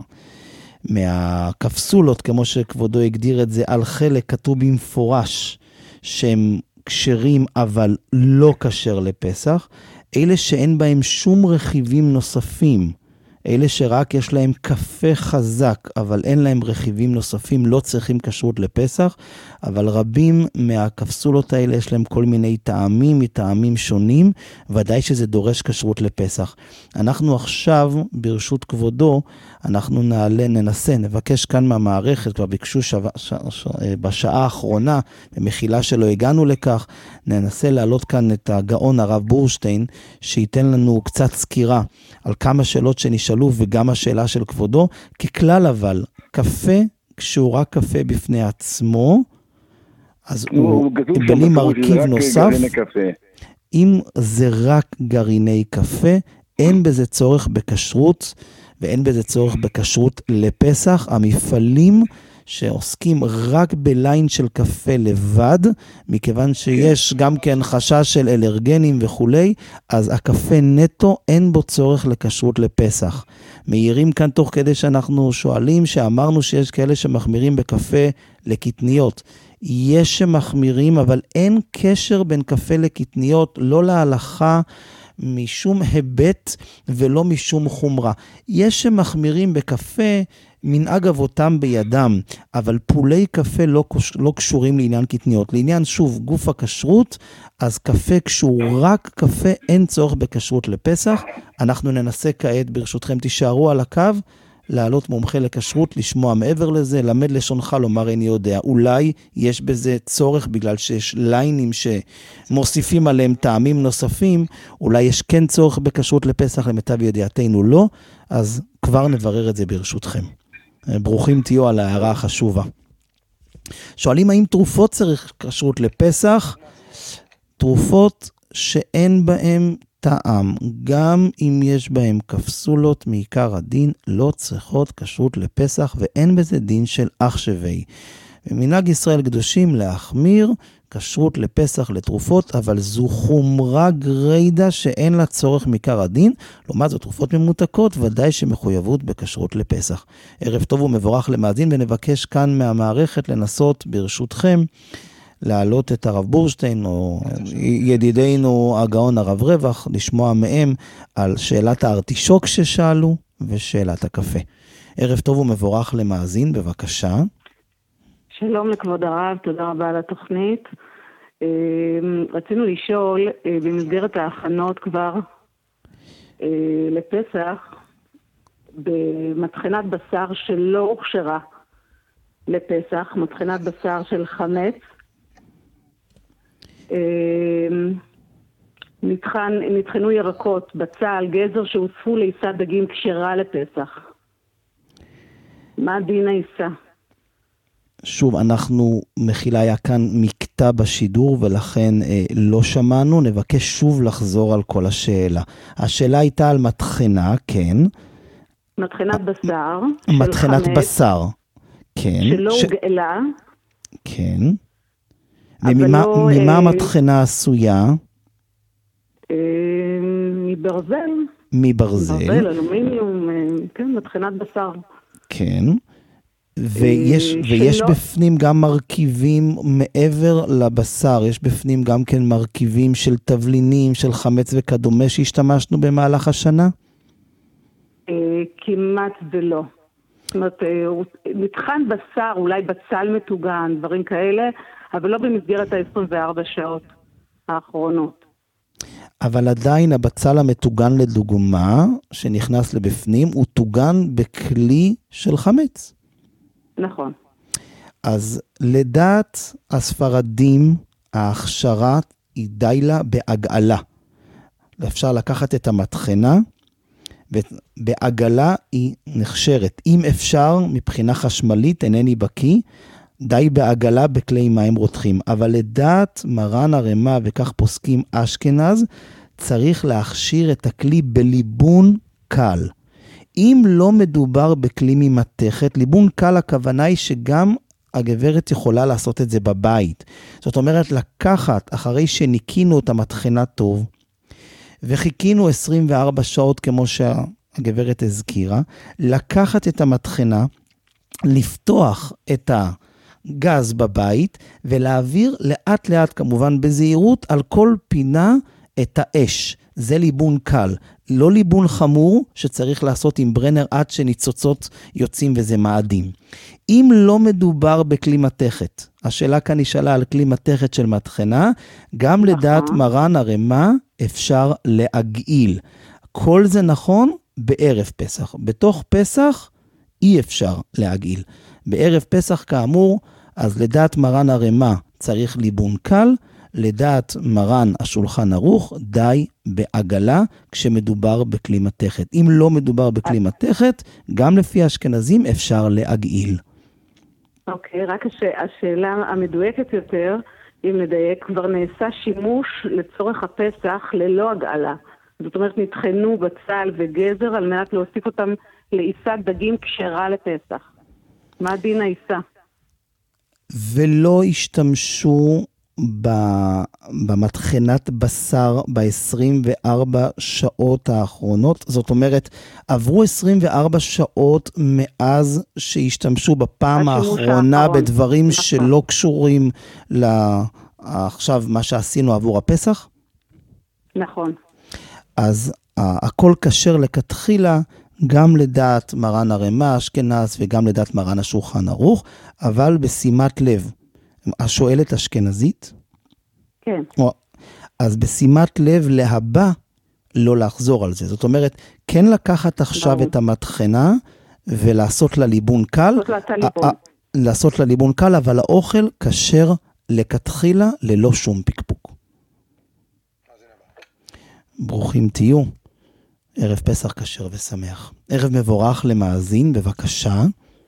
מהקפסולות, כמו שכבודו הגדיר את זה, על חלק כתוב במפורש שהם כשרים אבל לא כשר לפסח, אלה שאין בהם שום רכיבים נוספים, אלה שרק יש להם קפה חזק, אבל אין להם רכיבים נוספים, לא צריכים כשרות לפסח, אבל רבים מהקפסולות האלה יש להם כל מיני טעמים, מטעמים שונים, ודאי שזה דורש כשרות לפסח. אנחנו עכשיו, ברשות כבודו, אנחנו נעלה, ננסה, נבקש כאן מהמערכת, כבר ביקשו שווה, ש, ש, בשעה האחרונה, במחילה שלא הגענו לכך, ננסה להעלות כאן את הגאון הרב בורשטיין, שייתן לנו קצת סקירה על כמה שאלות שנשאלו, וגם השאלה של כבודו. ככלל אבל, קפה, כשהוא רק קפה בפני עצמו, אז הוא, הוא בלי מרכיב נוסף. אם זה רק גרעיני קפה, אין בזה צורך בכשרות, ואין בזה צורך בכשרות לפסח. המפעלים שעוסקים רק בליין של קפה לבד, מכיוון שיש גם כן חשש של אלרגנים וכולי, אז הקפה נטו אין בו צורך לכשרות לפסח. מהירים כאן תוך כדי שאנחנו שואלים, שאמרנו שיש כאלה שמחמירים בקפה לקטניות. יש שמחמירים, אבל אין קשר בין קפה לקטניות, לא להלכה, משום היבט ולא משום חומרה. יש שמחמירים בקפה, מנהג אבותם בידם, אבל פולי קפה לא, לא קשורים לעניין קטניות. לעניין, שוב, גוף הכשרות, אז קפה כשהוא רק קפה, אין צורך בכשרות לפסח. אנחנו ננסה כעת, ברשותכם, תישארו על הקו, לעלות מומחה לכשרות, לשמוע מעבר לזה, למד לשונך, לומר איני יודע. אולי יש בזה צורך, בגלל שיש ליינים שמוסיפים עליהם טעמים נוספים, אולי יש כן צורך בכשרות לפסח, למיטב ידיעתנו לא, אז כבר נברר את זה ברשותכם. ברוכים תהיו על ההערה החשובה. שואלים האם תרופות צריך כשרות לפסח? תרופות שאין בהן טעם, גם אם יש בהם קפסולות מעיקר הדין, לא צריכות כשרות לפסח, ואין בזה דין של אח שווה. במנהג ישראל קדושים להחמיר כשרות לפסח לתרופות, אבל זו חומרה גרידא שאין לה צורך מעיקר הדין. לעומת זאת, תרופות ממותקות ודאי שמחויבות בכשרות לפסח. ערב טוב ומבורך למאזין, ונבקש כאן מהמערכת לנסות ברשותכם להעלות את הרב בורשטיין, או ידידינו הגאון הרב רווח, לשמוע מהם על שאלת הארטישוק ששאלו, ושאלת הקפה. ערב טוב ומבורך למאזין, בבקשה. שלום לכבוד הרב, תודה רבה על התוכנית. רצינו לשאול, במסגרת ההכנות כבר לפסח, במטחנת בשר שלא הוכשרה לפסח, מטחנת בשר של חמץ, נטחן, נטחנו ירקות, בצל, גזר שהוספו לעיסת דגים כשרה לפסח. מה דין העיסה? שוב, אנחנו, מחילה, היה כאן מקטע בשידור ולכן אה, לא שמענו, נבקש שוב לחזור על כל השאלה. השאלה הייתה על מטחנה, כן. מטחנת בשר. מטחנת בשר, כן. שלא ש... הוגעלה. כן. וממה לא, ממה אה... המטחנה עשויה? אה, מברזל. מברזל. מברזל, אלומיניום, אה, כן, מטחנת בשר. כן. ויש, ויש בפנים גם מרכיבים מעבר לבשר, יש בפנים גם כן מרכיבים של תבלינים, של חמץ וכדומה שהשתמשנו במהלך השנה? כמעט ולא. זאת אומרת, נטחן בשר, אולי בצל מטוגן, דברים כאלה, אבל לא במסגרת ה-עשרים וארבע שעות האחרונות. אבל עדיין הבצל המטוגן לדוגמה, שנכנס לבפנים, הוא טוגן בכלי של חמץ. נכון. אז לדעת הספרדים, ההכשרה היא די לה בעגלה. אפשר לקחת את המטחנה, ובעגלה היא נחשרת. אם אפשר, מבחינה חשמלית, אינני בקי, די בעגלה בכלי מים רותחים. אבל לדעת מרן הרמה, וכך פוסקים אשכנז, צריך להכשיר את הכלי בליבון קל. אם לא מדובר בכלי ממתכת, ליבון קל הכוונה היא שגם הגברת יכולה לעשות את זה בבית. זאת אומרת, לקחת, אחרי שניקינו את המטחנה טוב, וחיכינו עשרים וארבע שעות כמו שהגברת הזכירה, לקחת את המטחנה, לפתוח את הגז בבית, ולהעביר לאט לאט, כמובן בזהירות, על כל פינה את האש. זה ליבון קל. לא ליבון חמור שצריך לעשות עם ברנר עד שניצוצות יוצאים וזה מאדים. אם לא מדובר בכלי מתכת, השאלה כאן נשאלה על כלי מתכת של מטחנה, גם לדעת מרן הרמה אפשר להגעיל. כל זה נכון בערב פסח. בתוך פסח אי אפשר להגעיל. בערב פסח כאמור, אז לדעת מרן הרמה צריך ליבון קל, לדעת מרן השולחן ערוך, די בעגלה כשמדובר בכלי מתכת. אם לא מדובר בכלי מתכת, גם לפי האשכנזים אפשר להגעיל. אוקיי, רק הש... השאלה המדויקת יותר, אם נדייק, כבר נעשה שימוש לצורך הפסח ללא הגעלה. זאת אומרת, נטחנו בצל וגזר על מנת להוסיף אותם לעיסת דגים כשרה לפסח. מה דין העיסה? ולא השתמשו במטחנת בשר ב-עשרים וארבע שעות האחרונות. זאת אומרת, עברו עשרים וארבע שעות מאז שהשתמשו בפעם האחרונה בדברים נכון. שלא קשורים לעכשיו מה שעשינו עבור הפסח? נכון. אז הכל כשר לכתחילה, גם לדעת מרן הרמה, אשכנז, וגם לדעת מרן השולחן ערוך, אבל בשימת לב. השואלת אשכנזית? כן. אז בשימת לב להבא לא לחזור על זה. זאת אומרת, כן לקחת עכשיו ברור. את המטחנה ולעשות לה ליבון קל. לעשות לה ליבון קל, אבל האוכל כשר לכתחילה ללא שום פקפוק. ברוכים תהיו. ערב פסח כשר ושמח. ערב מבורך למאזין, בבקשה.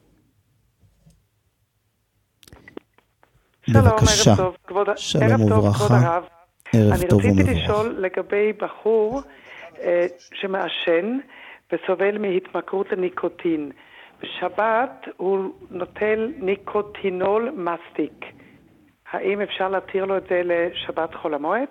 שלום, בבקשה. ערב טוב, כבוד, שלום ערב טוב, וברכה. כבוד הרב. ערב אני טוב רציתי ומבורך. לשאול לגבי בחור אה, שמעשן וסובל מהתמכרות לניקוטין. בשבת הוא נוטל ניקוטינול מסטיק. האם אפשר להתיר לו את זה לשבת חול המועד?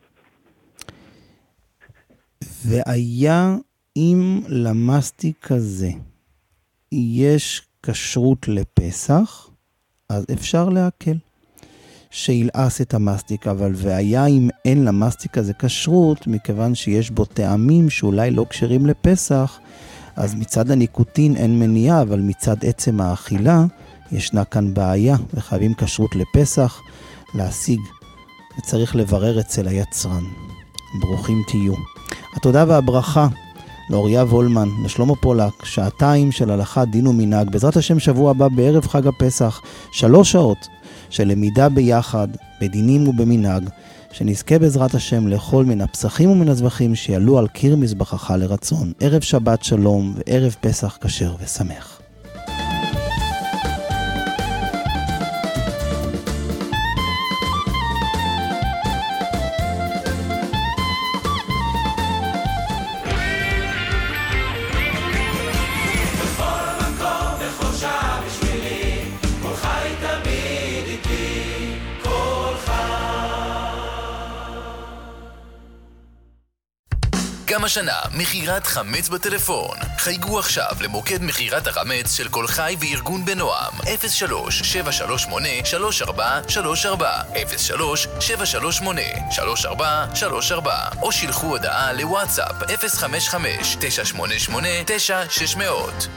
והיה אם למסטיק הזה יש כשרות לפסח, אז אפשר להקל. שילעס את המסטיק, אבל והיה אם אין למסטיק הזה כשרות, מכיוון שיש בו טעמים שאולי לא כשרים לפסח, אז מצד הניקוטין אין מניעה, אבל מצד עצם האכילה ישנה כאן בעיה, וחייבים כשרות לפסח להשיג, וצריך לברר אצל היצרן. ברוכים תהיו. התודה והברכה לאוריה וולמן, לשלמה פולק, שעתיים של הלכת דין ומנהג, בעזרת השם שבוע הבא בערב חג הפסח, שלוש שעות של למידה ביחד, בדינים ובמנהג, שנזכה בעזרת השם לאכול מן הפסחים ומן הזבחים שיעלו על קיר מזבחך לרצון. ערב שבת שלום וערב פסח כשר ושמח. גם השנה, מחירת חמץ בטלפון. חייגו עכשיו למוקד מחירת החמץ של כל חי וארגון בנועם. אפס שלוש שבע שלוש שמונה שלוש ארבע שלוש ארבע אפס שלוש שבע שלוש שמונה שלוש ארבע שלוש ארבע או שילחו הודעה לוואטסאפ אפס חמש חמש תשע שמונה שמונה תשע שש מאות.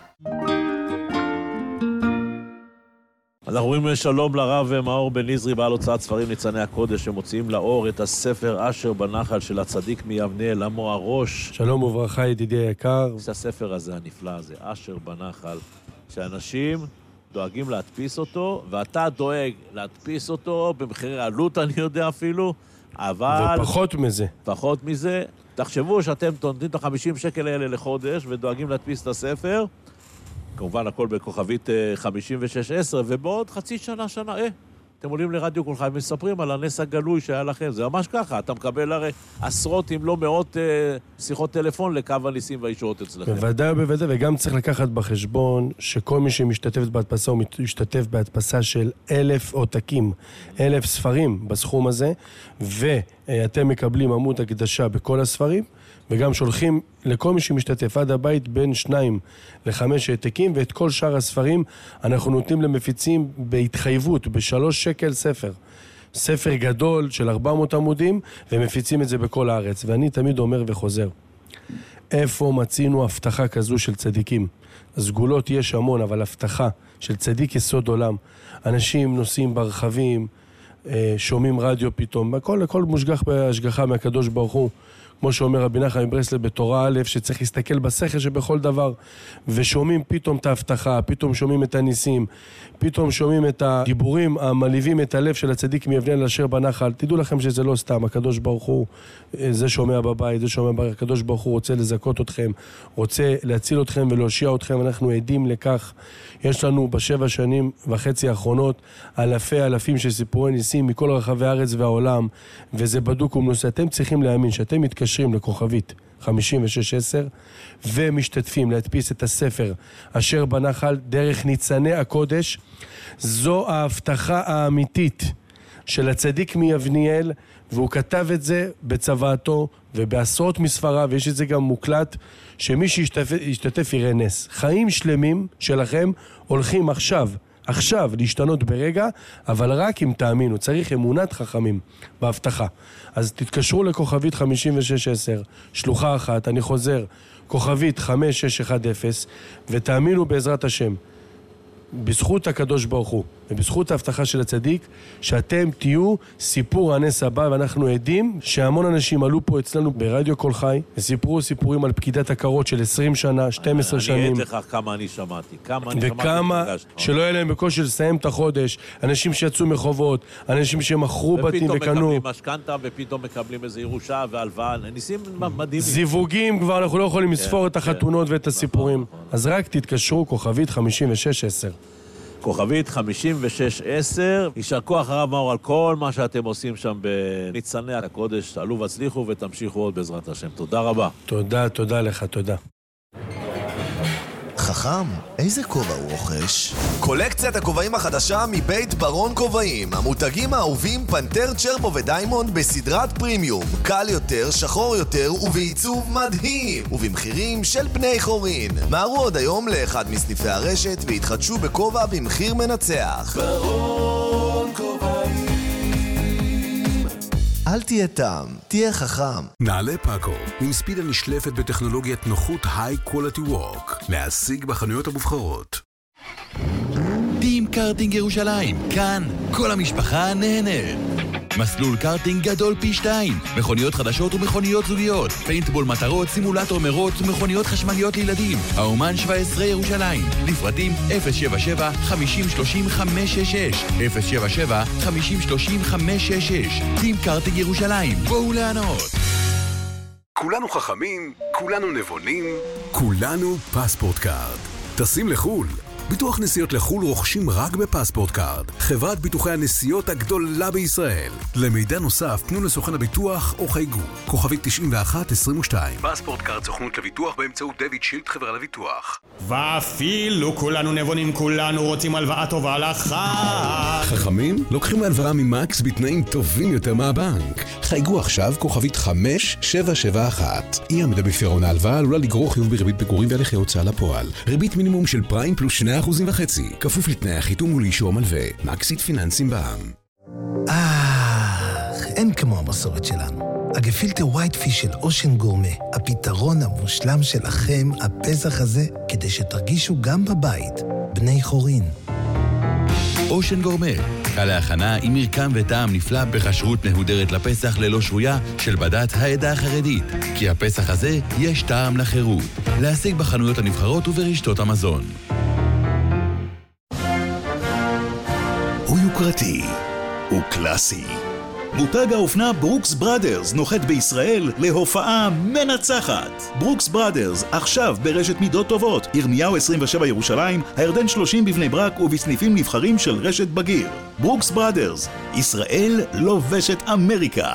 אנחנו אומרים שלום לרב מאור בן נזרי, בעל הוצאת ספרים ניצני הקודש, שמוציאים לאור את הספר אשר בנחל של הצדיק מיבניאל, עמו הראש. שלום וברכה ידידי היקר. זה הספר הזה הנפלא הזה, אשר בנחל, שאנשים דואגים להדפיס אותו, ואתה דואג להדפיס אותו במחירי עלות, אני יודע אפילו, אבל... ופחות מזה. פחות מזה. תחשבו שאתם נותנים את ה-חמישים שקל האלה לחודש, ודואגים להדפיס את הספר, כמובן הכל בכוכבית חמישים ושש עשרה, ובעוד חצי שנה, שנה, אה, אתם עולים לרדיו כל חיים, מספרים על הנס הגלוי שהיה לכם, זה ממש ככה, אתה מקבל הרי עשרות אם לא מאות אה, שיחות טלפון לקו הניסים והישועות אצלכם. בוודאי ובוודאי, וגם צריך לקחת בחשבון שכל מי שמשתתף בהדפסה, הוא משתתף בהדפסה של אלף עותקים, אלף ספרים בסכום הזה, ואתם מקבלים עמוד הקדשה בכל הספרים, וגם שולחים לכל מי שמשתתף עד הבית בין שניים לחמש העתקים, ואת כל שאר הספרים אנחנו נותנים למפיצים בהתחייבות, בשלוש שקל ספר. ספר גדול של ארבע מאות עמודים, ומפיצים את זה בכל הארץ. ואני תמיד אומר וחוזר, איפה מצינו הבטחה כזו של צדיקים? סגולות יש המון, אבל הבטחה של צדיק יסוד עולם. אנשים נוסעים ברכבים, שומעים רדיו פתאום, הכל, הכל מושגח בהשגחה מהקדוש ברוך הוא. כמו שאומר רבי נחמן מברסלב בתורה א', שצריך להסתכל בשכל שבכל דבר, ושומעים פתאום את ההבטחה, פתאום שומעים את הניסים, פתאום שומעים את הדיבורים המלהיבים את הלב של הצדיק מיבניאל אשר בנחל. תדעו לכם שזה לא סתם, הקדוש ברוך הוא, זה שומע בבית, זה שומע בבית, הקדוש ברוך הוא רוצה לזכות אתכם, רוצה להציל אתכם ולהושיע אתכם, אנחנו עדים לכך. יש לנו בשבע שנים וחצי האחרונות אלפי אלפים של סיפורי ניסים מכל רחבי הארץ והעולם, וזה בדוק ומנוסה. אתם צריכים להאמין שאתם מתקשרים לכוכבית חמישים ושש עשר ומשתתפים להדפיס את הספר אשר בנחל דרך ניצני הקודש. זו ההבטחה האמיתית של הצדיק מיבניאל, והוא כתב את זה בצוואתו ובעשרות מספריו, ויש את זה גם מוקלט, שמי שישתתף יראה נס. חיים שלמים שלכם הולכים עכשיו, עכשיו להשתנות ברגע, אבל רק אם תאמינו, צריך אמונת חכמים בהבטחה. אז תתקשרו לכוכבית חמישים ושש עשר, שלוחה אחת, אני חוזר, כוכבית חמש שש אחת אפס, ותאמינו בעזרת השם, בזכות הקדוש ברוך הוא, ובזכות ההבטחה של הצדיק, שאתם תהיו סיפור הנס הבא, ואנחנו עדים שהמון אנשים עלו פה אצלנו ברדיו כל חי, וסיפרו סיפורים על פקידת הקרות של עשרים שנה, שתים עשרה שנים. אני עד לך כמה אני שמעתי, כמה אני שמעתי. וכמה שלא היה להם בקושי לסיים את החודש, אנשים שיצאו מחובות, אנשים שמכרו בתים וקנו. ופתאום מקבלים משכנתה, ופתאום מקבלים איזו ירושה והלוואה, ניסים מדהימים. זיווגים כבר, אנחנו לא יכולים לספור את החתונות ואת הסיפורים. אז רק תתקשרו, כוכבית חמישים ושש עשר. כוכבית חמישים ושש עשר. יישר כוח הרב מאור על כל מה שאתם עושים שם בניצני הקודש. תעלו והצליחו ותמשיכו עוד בעזרת השם. תודה רבה. תודה, תודה לך, תודה. חכם, איזה כובע הוא רוכש? קולקציית הכובעים החדשה מבית ברון כובעים. המותגים האהובים פנטר, צ'רבו ודיימונד בסדרת פרימיום. קל יותר, שחור יותר ובעיצוב מדהים. ובמחירים של בני חורין. מהרו עוד היום לאחד מסניפי הרשת והתחדשו בכובע במחיר מנצח. ברון כובעים. אל תהיה טעם, תהיה חכם. נעלי פאקו, עם ספידה נשלפת בטכנולוגיית נוחות High Quality Walk, להשיג בחנויות המובחרות. טים קארטינג ירושלים, כאן כל המשפחה נהנית. מסלול קארטינג גדול פי שתיים, מכוניות חדשות ומכוניות זוגיות, פיינטבול מטרות, סימולטור מרוץ ומכוניות חשמליות לילדים. האומן שבע עשרה ירושלים, לפרטים אפס שבע שבע חמישים שלושים חמש שש שש, אפס שבע שבע חמישים שלושים חמש שש שש. טים קארטינג ירושלים, בואו לענות. כולנו חכמים, כולנו נבונים, כולנו פספורט קארד. טסים לחול. ביטוח נסיעות לחול רוכשים רק בפספורט קארד, חברת ביטוחי הנסיעות הגדולה בישראל. למידע נוסף, פנו לסוכן הביטוח או חייגו. כוכבית תשעים ואחת עשרים ושתיים. פספורט קארד סוכנות לביטוח באמצעות דויד שילד חברה לביטוח. ואפילו כולנו נבונים, כולנו רוצים הלוואה טובה לחג. חכמים? לוקחים הלוואה ממקס בתנאים טובים יותר מהבנק. חייגו עכשיו כוכבית חמש שבע שבע אחת. אי עמידה בפירעון ההלוואה עלולה לגרור חיוב בריבית פיגורים והליכי הוצאה לפועל. ריבית מינימום של פריים פלוס שני אחוזים וחצי, כפוף לתנאי החיתום ולאישור מלווה. מקסית פיננסים בע"מ. אה, אין כמו המסורת שלנו. הגפילטר ווייט פיש של אושן גורמה, הפתרון המושלם שלכם, הפסח הזה, כדי שתרגישו גם בבית, בני חורין. אושן גורמה, קל להכנה עם מרקם וטעם נפלא בכשרות נהודרת לפסח ללא שבויה של בדת העדה החרדית. כי הפסח הזה יש טעם לחירות. להשיג בחנויות הנבחרות וברשתות המזון. הוא יוקרתי, הוא קלאסי. מותג האופנה ברוקס בראדרס נוחת בישראל להופעה מנצחת. ברוקס בראדרס עכשיו ברשת מידות טובות, ירמיהו עשרים ושבע ירושלים, הירדן שלושים בבני ברק ובסניפים נבחרים של רשת בגיר. ברוקס בראדרס, ישראל לובשת אמריקה.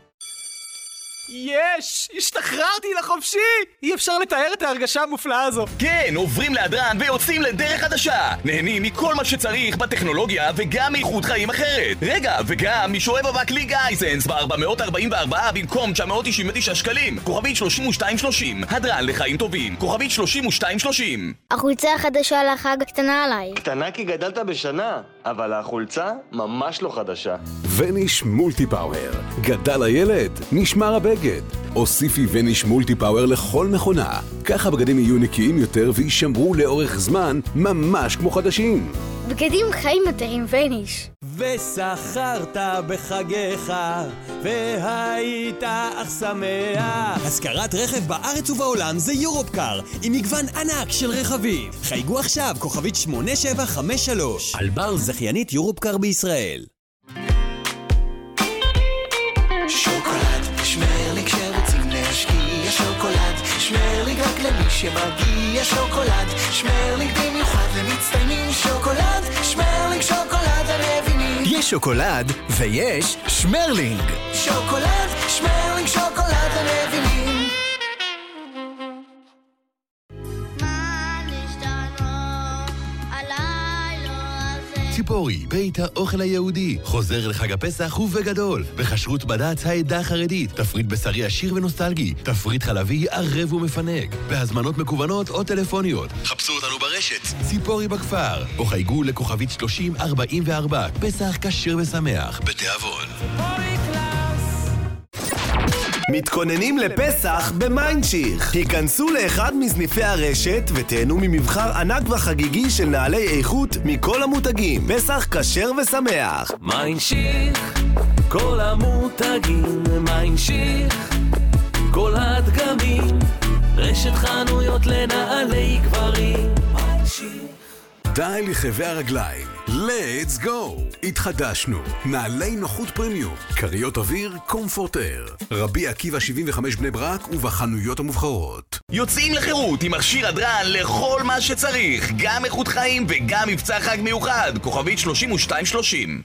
יש! השתחררתי לחופשי! אי אפשר לתאר את ההרגשה המופלאה הזו. כן, עוברים להדרן ויוצאים לדרך חדשה. נהנים מכל מה שצריך בטכנולוגיה וגם מאיכות חיים אחרת. רגע, וגם משואב אבק ליג אייזנס ב-ארבע מאות ארבעים וארבע במקום תשע מאות תשעים ותשע שקלים. כוכבית שלושים ושתיים שלושים. הדרן לחיים טובים. כוכבית שלושים ושתיים שלושים. החולצה החדשה לחג קטנה עליי. קטנה כי גדלת בשנה, אבל החולצה ממש לא חדשה. וניש מולטי פאוור. גדל הילד, נשמר הבגד. הוסיפי וניש מולטי פאוור לכל מכונה. ככה בגדים יהיו נקיים יותר וישמרו לאורך זמן ממש כמו חדשים. בגדים חיים יותר עם וניש. ושכרת בחגיך והיית אך שמח. השכרת רכב בארץ ובעולם זה יורופקאר עם מגוון ענק של רכבים. חייגו עכשיו כוכבית שמונה שבע חמש שלוש. אלבר זכיינית יורופקאר בישראל. שוקולד, שמרליק שרוצים להשקיע. שוקולד, שמרליק רק למי שמגיע. שוקולד, שמרליק במיוחד למצטיינים. שוקולד, שמרליק שוקולד המבינים. יש שוקולד ויש שמרלינג. שוקולד, שמרליק שוקולד המבינים. ציפורי, בית האוכל היהודי, חוזר לחג הפסח ובגדול, בכשרות בדת העדה החרדית, תפריט בשרי עשיר ונוסטלגי, תפריט חלבי ערב ומפנק, בהזמנות מקוונות או טלפוניות. חפשו אותנו ברשת, ציפורי בכפר, או חייגו לכוכבית שלושים ארבעים וארבע, פסח כשר ושמח, בתיאבון. מתכוננים לפסח במיינדשיך. היכנסו לאחד מסניפי הרשת ותהנו ממבחר ענק וחגיגי של נעלי איכות מכל המותגים. פסח כשר ושמח. מיינדשיך, כל המותגים. מיינדשיך, כל הדגמים. רשת חנויות לנעלי גברים. מיינדשיך. די לחבי הרגליים. Let's go! התחדשנו. נעלי נוחות פרמיום. כריות אוויר קומפורטר. רבי עקיבא שבעים וחמש בני ברק ובחנויות המובחרות. יוצאים לחירות עם מכשיר הדרן לכל מה שצריך. גם איכות חיים וגם מבצע חג מיוחד. כוכבית שלושים ושתיים שלושים.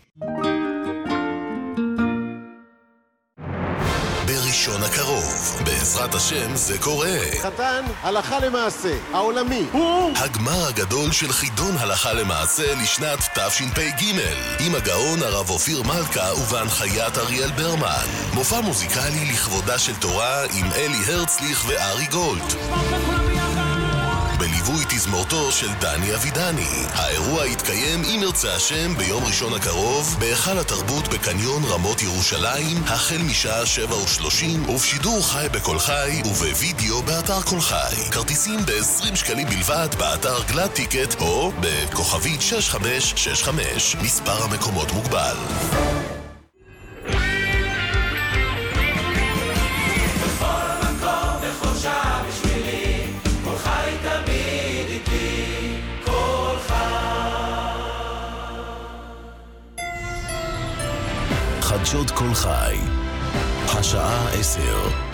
בראשון הקרוב, בעזרת השם זה קורה. חתן, הלכה למעשה, העולמי. הגמר הגדול של חידון הלכה למעשה לשנת תשפ"ג, עם הגאון הרב אופיר מלכה ובהנחיית אריאל ברמן. מופע מוזיקלי לכבודה של תורה עם אלי הרצליך וארי גולד. בליווי תזמורת תזמורתו של דני אבידני. האירוע יתקיים, אם ירצה השם, ביום ראשון הקרוב, בהיכל התרבות בקניון רמות ירושלים, החל משעה שבע ושלושים, ובשידור חי בכל חי, ובווידאו באתר כל חי. כרטיסים ב-עשרים שקלים בלבד, באתר גלד טיקט, או בכוכבית שש חמש שש חמש. מספר המקומות מוגבל. חדשות כל חי, השעה עשר.